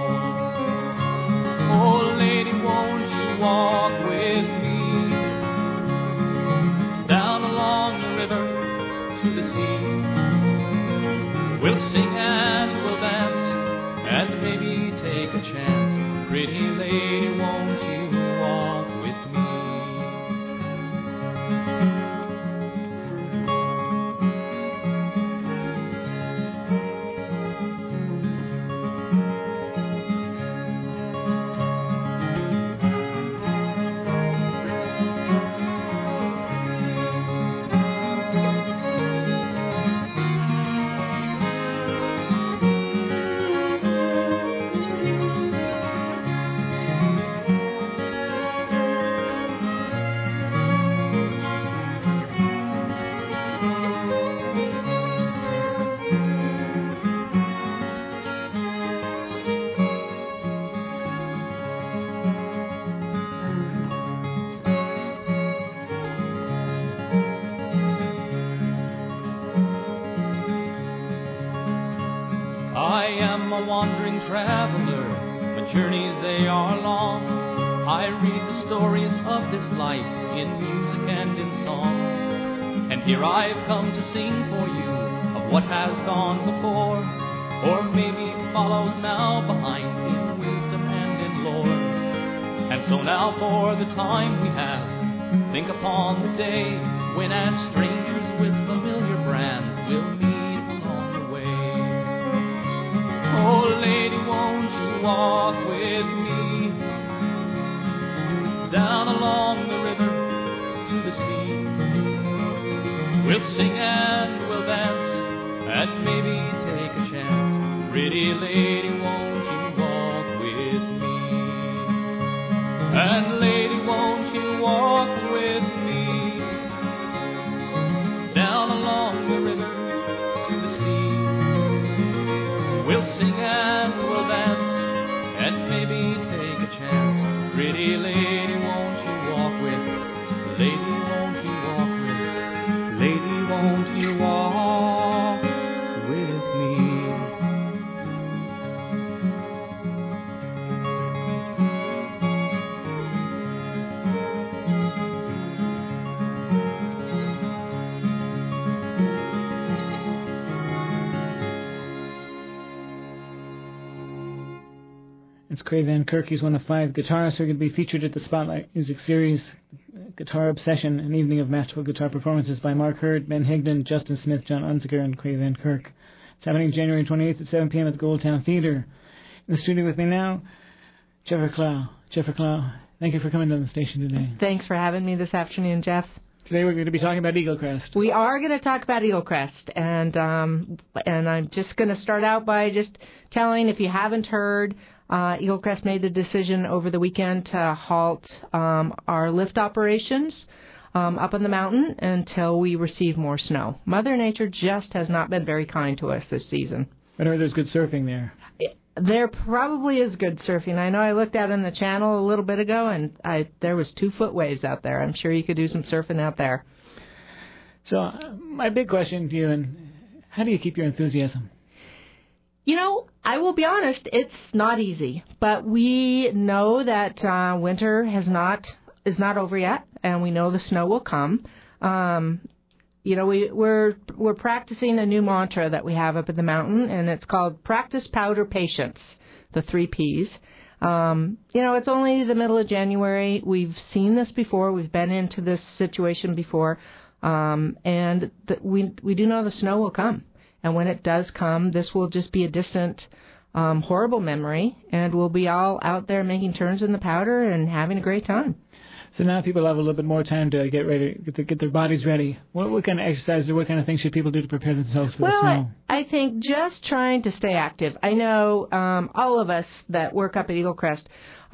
Oh, lady, won't you walk with me down along the river to the sea? We'll sing and I am a wandering traveler, my journeys they are long. I read the stories of this life in music and in song. And here I've come to sing for you of what has gone before, or maybe follows now behind in wisdom and in lore. And so now for the time we have, think upon the day when as strangers with familiar brands we'll meet along the way. Oh lady, won't you walk with me down along the river to the sea? We'll sing and we'll dance and maybe take a chance. Pretty lady, won't you walk with me? And lady, won't you walk with me down along the river to the sea? We'll sing and we'll dance and maybe take a chance. Pretty lady, won't you walk with? Lady, won't you walk with? Lady, won't you walk with me? It's Craig Van Kirk. He's one of five guitarists who are going to be featured at the Spotlight Music Series Guitar Obsession, an evening of masterful guitar performances by Mark Hurd, Ben Higdon, Justin Smith, John Unziger, and Craig Van Kirk. It's happening January twenty-eighth at seven p.m. at the Goldtown Theatre. In the studio with me now, Jeffrey Clow. Jeffrey Clow, thank you for coming to the station today. Thanks for having me this afternoon, Jeff. Today we're going to be talking about Eagle Crest. We are going to talk about Eagle Crest, and um, and I'm just going to start out by just telling, if you haven't heard, Uh, Eagle Crest made the decision over the weekend to halt um, our lift operations um, up on the mountain until we receive more snow. Mother Nature just has not been very kind to us this season. I know there's good surfing there. There probably is good surfing. I know I looked out on the channel a little bit ago, and I, there was two-foot waves out there. I'm sure you could do some surfing out there. So uh, my big question to you, and how do you keep your enthusiasm? You know, I will be honest, it's not easy, but we know that uh, winter has not is not over yet, and we know the snow will come. Um, you know, we, we're we're practicing a new mantra that we have up at the mountain, and it's called Practice, Powder, Patience, the three Ps. Um, you know, it's only the middle of January. We've seen this before. We've been into this situation before, um, and th- we we do know the snow will come. And when it does come, this will just be a distant, um, horrible memory, and we'll be all out there making turns in the powder and having a great time. So now people have a little bit more time to get ready, get, to get their bodies ready. What, what kind of exercise or what kind of things should people do to prepare themselves for well, the snow? I, I think just trying to stay active. I know um, all of us that work up at Eagle Crest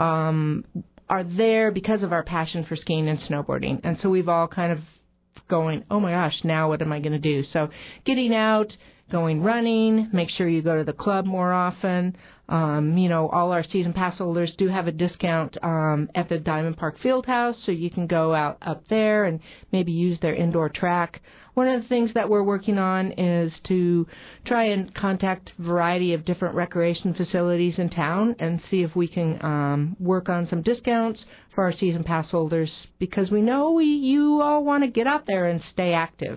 um, are there because of our passion for skiing and snowboarding, and so we've all kind of going, oh my gosh, now what am I going to do? So getting out, going running, make sure you go to the club more often. Um, you know, all our season pass holders do have a discount um, at the Diamond Park Fieldhouse, so you can go out up there and maybe use their indoor track. One of the things that we're working on is to try and contact a variety of different recreation facilities in town and see if we can um, work on some discounts for our season pass holders, because we know we, you all want to get out there and stay active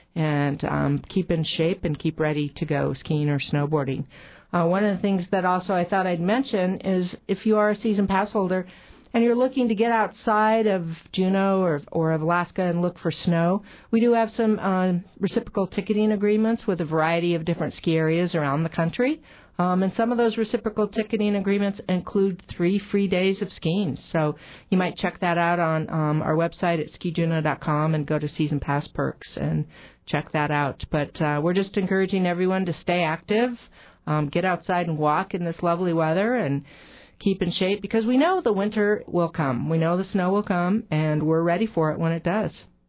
and um, keep in shape and keep ready to go skiing or snowboarding. Uh, one of the things that also I thought I'd mention is if you are a season pass holder and you're looking to get outside of Juneau or, or of Alaska and look for snow, we do have some uh, reciprocal ticketing agreements with a variety of different ski areas around the country. Um, and some of those reciprocal ticketing agreements include three free days of skiing. So you might check that out on um, our website at ski juneau dot com and go to Season Pass Perks and check that out. But uh, we're just encouraging everyone to stay active, um, get outside and walk in this lovely weather, and keep in shape, because we know the winter will come. We know the snow will come, and we're ready for it when it does.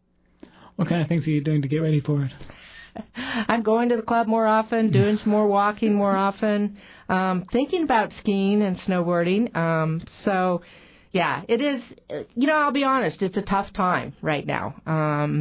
What kind of things are you doing to get ready for it? I'm going to the club more often, doing some more walking more often, um, thinking about skiing and snowboarding. Um, so, yeah, it is, you know, I'll be honest, it's a tough time right now. Um,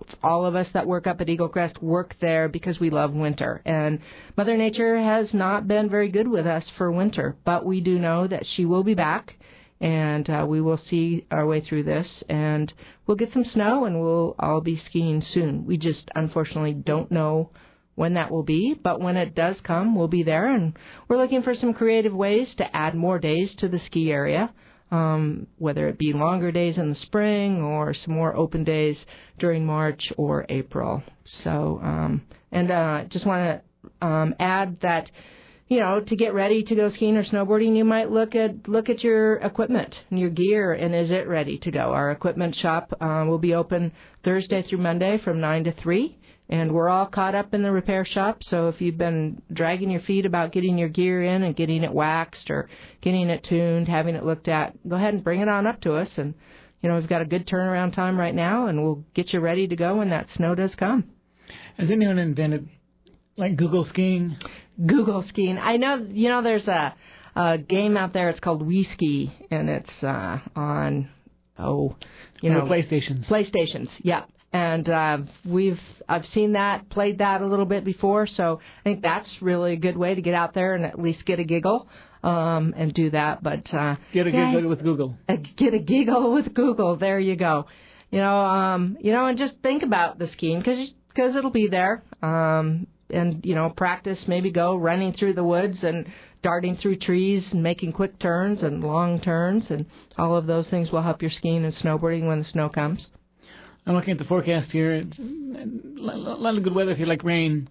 all of us that work up at Eagle Crest work there because we love winter. And Mother Nature has not been very good with us for winter, but we do know that she will be back, and uh, we will see our way through this, and we'll get some snow, and we'll all be skiing soon. We just unfortunately don't know when that will be, but when it does come, we'll be there, and we're looking for some creative ways to add more days to the ski area, um, whether it be longer days in the spring or some more open days during March or April. So, um, and uh, just want to um, add that, you know, to get ready to go skiing or snowboarding, you might look at look at your equipment and your gear, and is it ready to go? Our equipment shop uh, will be open Thursday through Monday from nine to three. And we're all caught up in the repair shop, so if you've been dragging your feet about getting your gear in and getting it waxed or getting it tuned, having it looked at, go ahead and bring it on up to us. And, you know, we've got a good turnaround time right now, and we'll get you ready to go when that snow does come. Has anyone invented, like, Google skiing? Google skiing. I know, you know, there's a, a game out there, it's called We Ski, and it's uh, on, oh, you know. Oh, PlayStations. PlayStations, yeah. And uh, we've I've seen that, played that a little bit before, so I think that's really a good way to get out there and at least get a giggle um, and do that. But uh, get a yeah, giggle with Google. Uh, get a giggle with Google. There you go. You know, um, you know, and just think about the skiing because because it'll be there. Um, and you know, practice. Maybe go running through the woods and darting through trees and making quick turns and long turns, and all of those things will help your skiing and snowboarding when the snow comes. I'm looking at the forecast here. It's a lot of good weather if you like rain.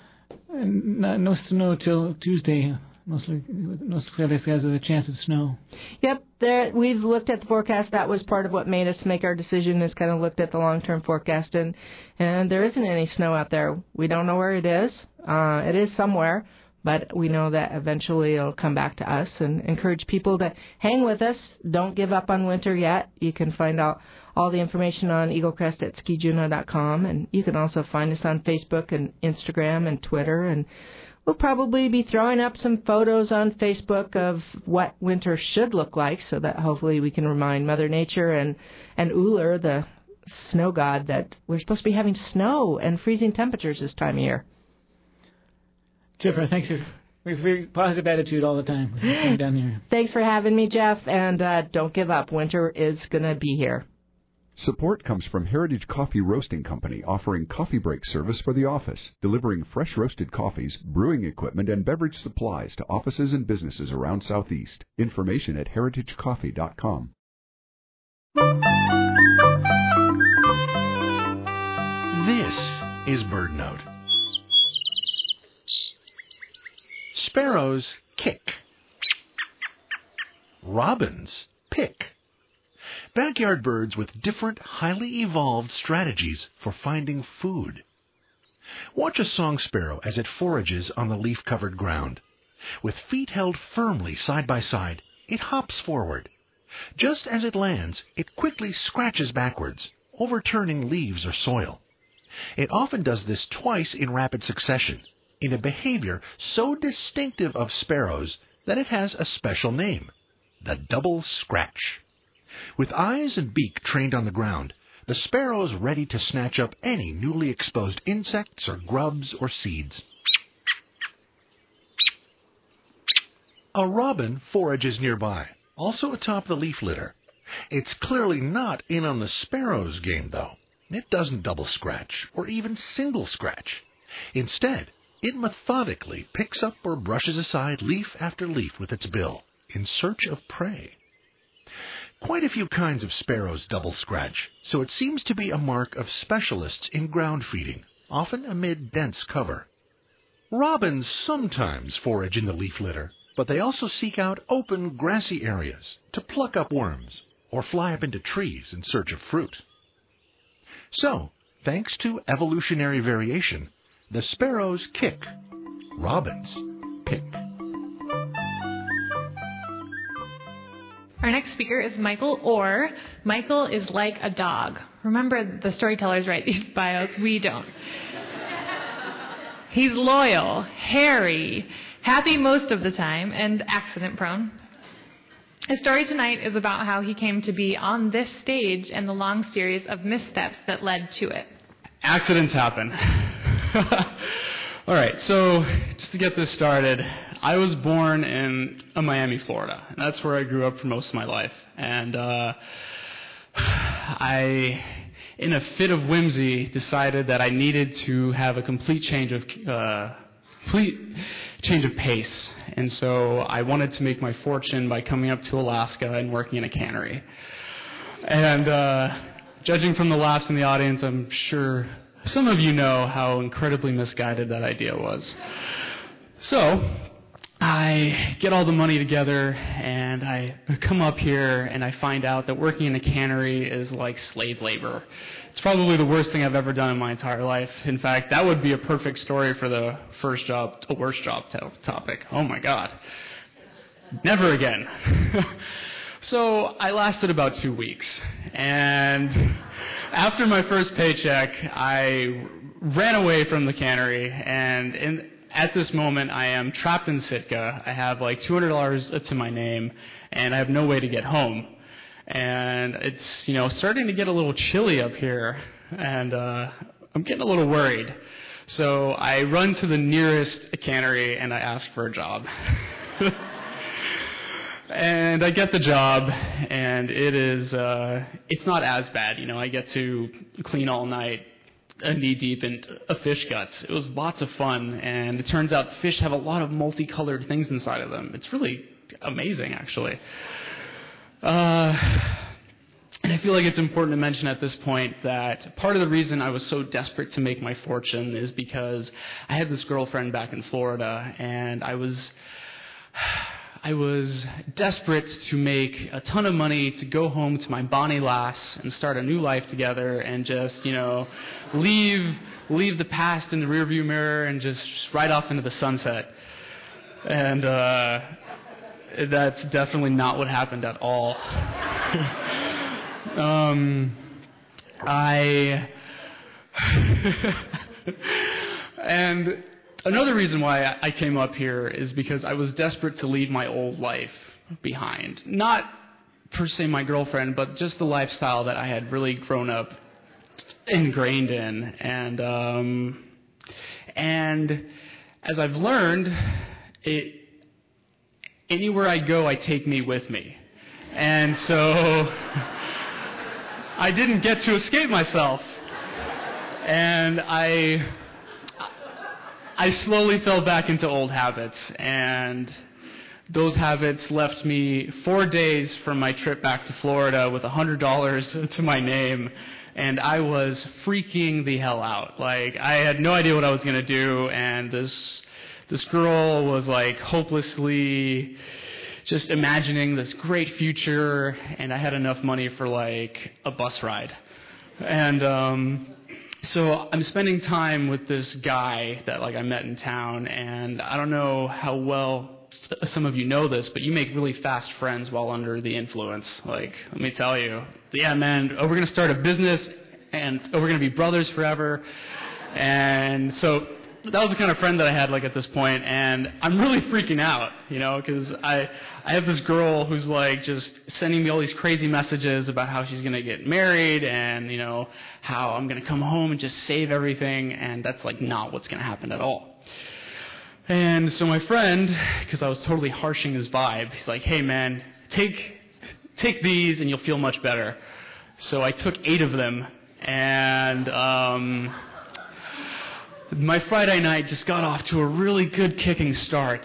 And no snow till Tuesday. Mostly, most clearly skies with a chance of snow. Yep, there. We've looked at the forecast. That was part of what made us make our decision. Is kind of looked at the long-term forecast, and and there isn't any snow out there. We don't know where it is. Uh, it is somewhere, but we know that eventually it'll come back to us. And encourage people to hang with us. Don't give up on winter yet. You can find out all the information on Eaglecrest at ski juneau dot com, and you can also find us on Facebook and Instagram and Twitter, and we'll probably be throwing up some photos on Facebook of what winter should look like so that hopefully we can remind Mother Nature and, and Uller, the snow god, that we're supposed to be having snow and freezing temperatures this time of year. Jennifer, thanks for a very positive attitude all the time coming down here. Thanks for having me, Jeff, and uh, don't give up. Winter is going to be here. Support comes from Heritage Coffee Roasting Company, offering coffee break service for the office, delivering fresh roasted coffees, brewing equipment, and beverage supplies to offices and businesses around Southeast. Information at heritage coffee dot com. This is BirdNote. Sparrows kick. Robins pick. Backyard birds with different, highly evolved strategies for finding food. Watch a song sparrow as it forages on the leaf-covered ground. With feet held firmly side by side, it hops forward. Just as it lands, it quickly scratches backwards, overturning leaves or soil. It often does this twice in rapid succession, in a behavior so distinctive of sparrows that it has a special name, the double scratch. With eyes and beak trained on the ground, the sparrow is ready to snatch up any newly exposed insects or grubs or seeds. A robin forages nearby, also atop the leaf litter. It's clearly not in on the sparrow's game, though. It doesn't double scratch, or even single scratch. Instead, it methodically picks up or brushes aside leaf after leaf with its bill, in search of prey. Quite a few kinds of sparrows double scratch, so it seems to be a mark of specialists in ground feeding, often amid dense cover. Robins sometimes forage in the leaf litter, but they also seek out open, grassy areas to pluck up worms or fly up into trees in search of fruit. So, thanks to evolutionary variation, the sparrows kick, robins pick. Our next speaker is Michael Orr. Michael is like a dog. Remember, the storytellers write these bios. We don't. He's loyal, hairy, happy most of the time, and accident-prone. His story tonight is about how he came to be on this stage and the long series of missteps that led to it. accidents happen. All right, so just to get this started, I was born in uh, Miami, Florida, and that's where I grew up for most of my life. And uh, I, in a fit of whimsy, decided that I needed to have a complete change of uh, complete change of pace. And so I wanted to make my fortune by coming up to Alaska and working in a cannery. And uh, judging from the laughs in the audience, I'm sure some of you know how incredibly misguided that idea was. So I get all the money together, and I come up here, and I find out that working in a cannery is like slave labor. It's probably the worst thing I've ever done in my entire life. In fact, that would be a perfect story for the first job, a worst job to- topic. Oh my God. Never again. So I lasted about two weeks, and after my first paycheck, I ran away from the cannery, and in, at this moment, I am trapped in Sitka. I have like two hundred dollars to my name, and I have no way to get home. And it's, you know, starting to get a little chilly up here, and uh, I'm getting a little worried. So I run to the nearest cannery, and I ask for a job. And I get the job, and it is, uh, it's not as bad. You know, I get to clean all night, uh, knee-deep in uh, fish guts. It was lots of fun, and it turns out fish have a lot of multicolored things inside of them. It's really amazing, actually. Uh, and I feel like it's important to mention at this point that part of the reason I was so desperate to make my fortune is because I had this girlfriend back in Florida, and I was... I was desperate to make a ton of money to go home to my Bonnie Lass and start a new life together and just, you know, leave leave the past in the rearview mirror and just ride off into the sunset. And uh, that's definitely not what happened at all. um, I... and... Another reason why I came up here is because I was desperate to leave my old life behind. Not per se my girlfriend, but just the lifestyle that I had really grown up ingrained in. And um, and as I've learned, it, anywhere I go, I take me with me. And so I didn't get to escape myself. And I... I slowly fell back into old habits, and those habits left me four days from my trip back to Florida with one hundred dollars to my name, and I was freaking the hell out. Like, I had no idea what I was going to do, and this this girl was, like, hopelessly just imagining this great future, and I had enough money for, like, a bus ride. And, um... So I'm spending time with this guy that like I met in town, and I don't know how well some of you know this, but you make really fast friends while under the influence. Like, let me tell you, yeah, man, oh, we're going to start a business, and oh, we're going to be brothers forever. And so that was the kind of friend that I had like at this point, and I'm really freaking out, you know, because I I have this girl who's like just sending me all these crazy messages about how she's going to get married and, you know, how I'm going to come home and just save everything, and that's like not what's going to happen at all. And so my friend, because I was totally harshing his vibe, he's like, hey man, take take these and you'll feel much better. So I took eight of them, and um my Friday night just got off to a really good kicking start.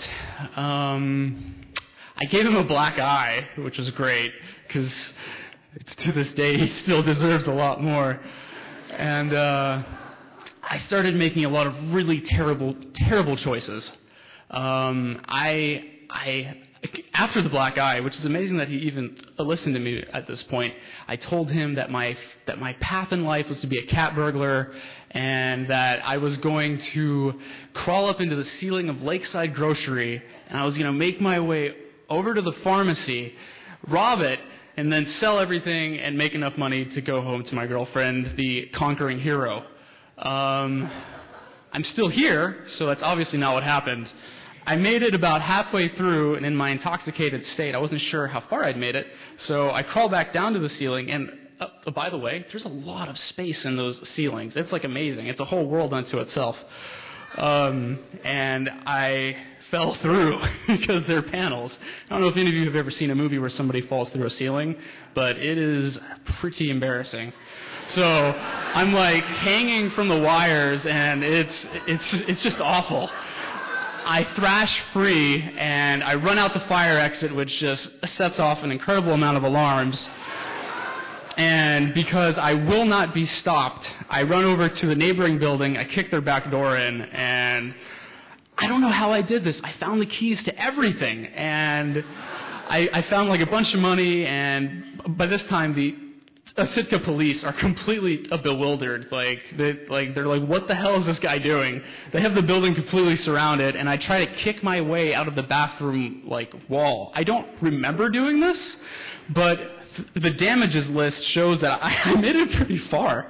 Um, I gave him a black eye, which was great, because to this day he still deserves a lot more. And uh, I started making a lot of really terrible, terrible choices. Um, I, I, after the black eye, which is amazing that he even listened to me at this point, I told him that my that my path in life was to be a cat burglar, and that I was going to crawl up into the ceiling of Lakeside Grocery, and I was going to make my way over to the pharmacy, rob it, and then sell everything and make enough money to go home to my girlfriend, the conquering hero. Um, I'm still here, so that's obviously not what happened. I made it about halfway through, and in my intoxicated state, I wasn't sure how far I'd made it, so I crawled back down to the ceiling, and uh, by the way, there's a lot of space in those ceilings. It's like amazing. It's a whole world unto itself. Um, and I fell through because they're panels. I don't know if any of you have ever seen a movie where somebody falls through a ceiling, but it is pretty embarrassing. So I'm like hanging from the wires, and it's it's it's just awful. I thrash free, and I run out the fire exit, which just sets off an incredible amount of alarms. And because I will not be stopped, I run over to the neighboring building, I kick their back door in, and I don't know how I did this. I found the keys to everything, and I, I found like a bunch of money, and by this time the uh, Sitka police are completely uh, bewildered. Like, they, like they're like, what the hell is this guy doing? They have the building completely surrounded, and I try to kick my way out of the bathroom like wall. I don't remember doing this, but th- the damages list shows that I, I made it pretty far.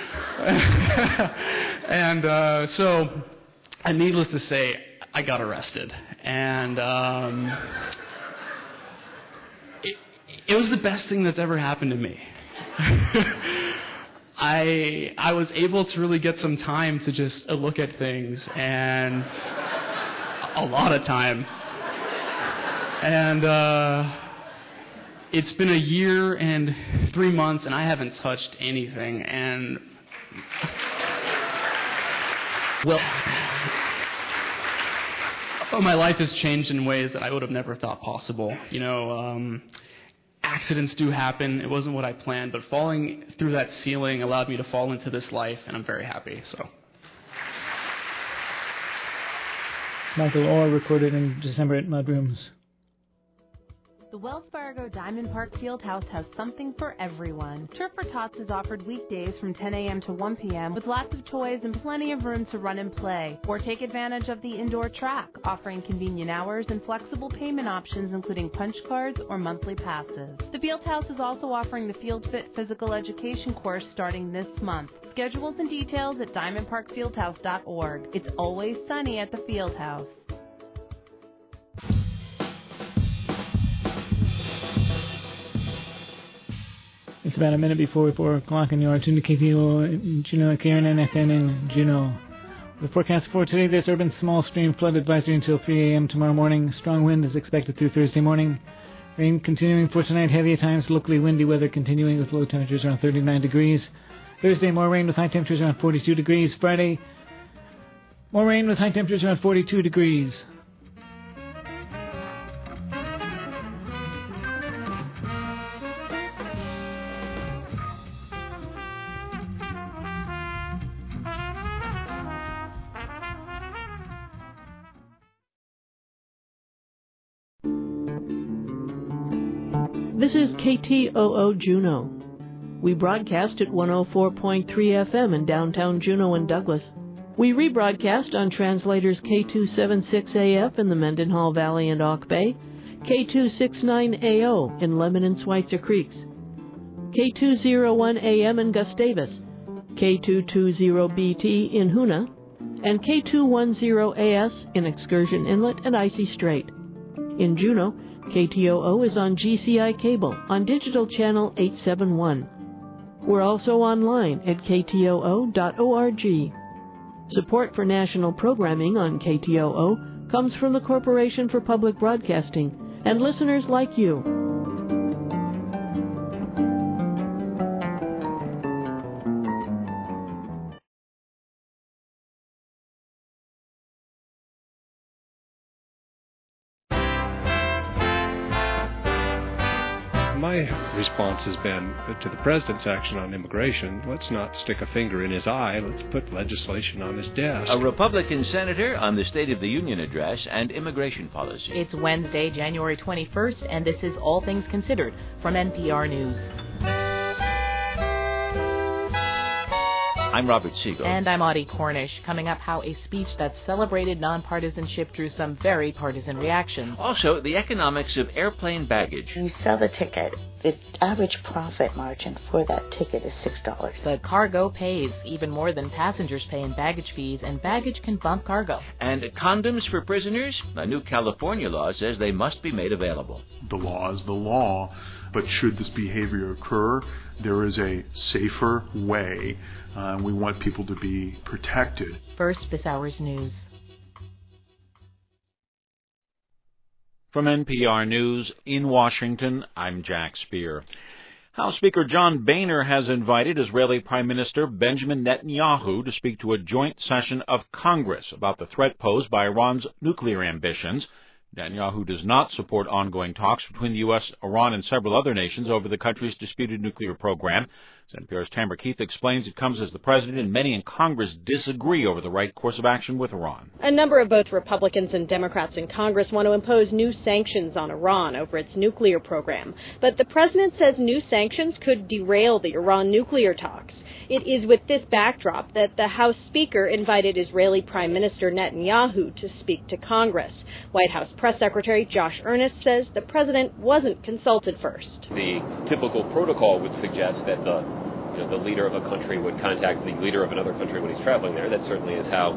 and uh, so, and needless to say, I got arrested, and um, it, it was the best thing that's ever happened to me. I I was able to really get some time to just uh, look at things, and a lot of time. And uh, it's been a year and three months, and I haven't touched anything. And well, oh, my life has changed in ways that I would have never thought possible. You know. Um, Accidents do happen. It wasn't what I planned, but falling through that ceiling allowed me to fall into this life, and I'm very happy. So, Michael Orr recorded in December at Mudrooms. The Wells Fargo Diamond Park Fieldhouse has something for everyone. Turf for Tots is offered weekdays from ten a.m. to one p.m. with lots of toys and plenty of room to run and play. Or take advantage of the indoor track, offering convenient hours and flexible payment options including punch cards or monthly passes. The Fieldhouse is also offering the Field Fit Physical Education course starting this month. Schedules and details at diamond park fieldhouse dot org. It's always sunny at the Fieldhouse. It's about a minute before four o'clock, and you are tuned to K T O O Juneau, K R N N F M in Juneau. The forecast for today, there's urban small stream flood advisory until three a.m. tomorrow morning. Strong wind is expected through Thursday morning. Rain continuing for tonight, heavy at times, locally windy weather continuing with low temperatures around thirty-nine degrees. Thursday, more rain with high temperatures around forty-two degrees. Friday, more rain with high temperatures around forty-two degrees. This is K T O O Juneau. We broadcast at one oh four point three F M in downtown Juneau and Douglas. We rebroadcast on translators K two seventy-six A F in the Mendenhall Valley and Auk Bay, K two sixty-nine A O in Lemon and Schweitzer Creeks, K two oh one A M in Gustavus, K two twenty B T in Hoona, and K two ten A S in Excursion Inlet and Icy Strait. In Juneau, K T O O is on G C I Cable on digital channel eight seventy-one. We're also online at K T O O dot org. Support for national programming on K T O O comes from the Corporation for Public Broadcasting and listeners like you. My response has been to the president's action on immigration, let's not stick a finger in his eye, let's put legislation on his desk. A Republican senator on the State of the Union address and immigration policy. It's Wednesday, January twenty-first, and this is All Things Considered from N P R News. I'm Robert Siegel. And I'm Audie Cornish. Coming up, how a speech that celebrated nonpartisanship drew some very partisan reactions. Also, the economics of airplane baggage. You sell the ticket. The average profit margin for that ticket is six dollars. The cargo pays even more than passengers pay in baggage fees, and baggage can bump cargo. And condoms for prisoners? A new California law says they must be made available. The law is the law, but should this behavior occur, there is a safer way. Uh, we want people to be protected. First, this hour's news. From N P R News in Washington, I'm Jack Speer. House Speaker John Boehner has invited Israeli Prime Minister Benjamin Netanyahu to speak to a joint session of Congress about the threat posed by Iran's nuclear ambitions. Netanyahu does not support ongoing talks between the U S, Iran, and several other nations over the country's disputed nuclear program. As N P R's Tamara Keith explains, it comes as the president and many in Congress disagree over the right course of action with Iran. A number of both Republicans and Democrats in Congress want to impose new sanctions on Iran over its nuclear program. But the president says new sanctions could derail the Iran nuclear talks. It is with this backdrop that the House Speaker invited Israeli Prime Minister Netanyahu to speak to Congress. White House Press Secretary Josh Earnest says the president wasn't consulted first. The typical protocol would suggest that the you know, the leader of a country would contact the leader of another country when he's traveling there. That certainly is how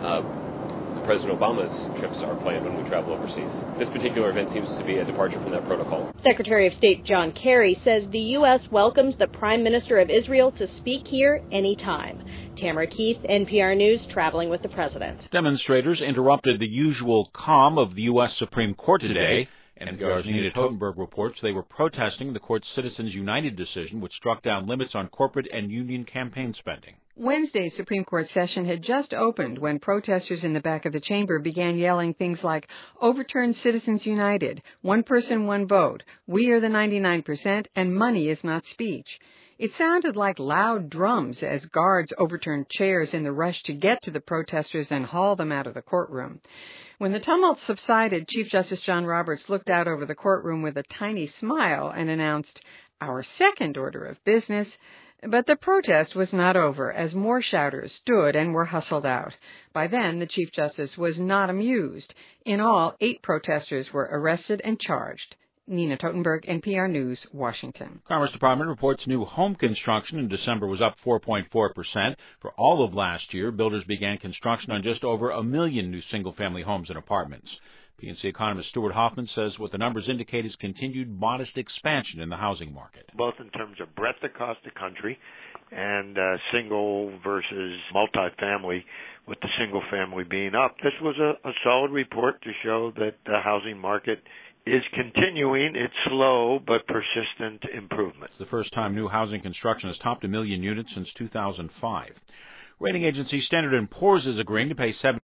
uh, President Obama's trips are planned when we travel overseas. This particular event seems to be a departure from that protocol. Secretary of State John Kerry says the U S welcomes the Prime Minister of Israel to speak here anytime. Tamara Keith, N P R News, traveling with the president. Demonstrators interrupted the usual calm of the U S Supreme Court today. N P R's Nina Totenberg reports they were protesting the court's Citizens United decision, which struck down limits on corporate and union campaign spending. Wednesday's Supreme Court session had just opened when protesters in the back of the chamber began yelling things like, "Overturn Citizens United," "One person, one vote," "We are the ninety-nine percent," and "Money is not speech." It sounded like loud drums as guards overturned chairs in the rush to get to the protesters and haul them out of the courtroom. When the tumult subsided, Chief Justice John Roberts looked out over the courtroom with a tiny smile and announced, "Our second order of business." But the protest was not over, as more shouters stood and were hustled out. By then, the Chief Justice was not amused. In all, eight protesters were arrested and charged. Nina Totenberg, N P R News, Washington. Commerce Department reports new home construction in December was up four point four percent. For all of last year, builders began construction on just over a million new single-family homes and apartments. P and C economist Stuart Hoffman says what the numbers indicate is continued modest expansion in the housing market. Both in terms of breadth across the country and uh, single versus multifamily, with the single family being up. This was a, a solid report to show that the housing market is continuing its slow but persistent improvement. It's the first time new housing construction has topped a million units since two thousand five. Rating agency Standard and Poor's is agreeing to pay seven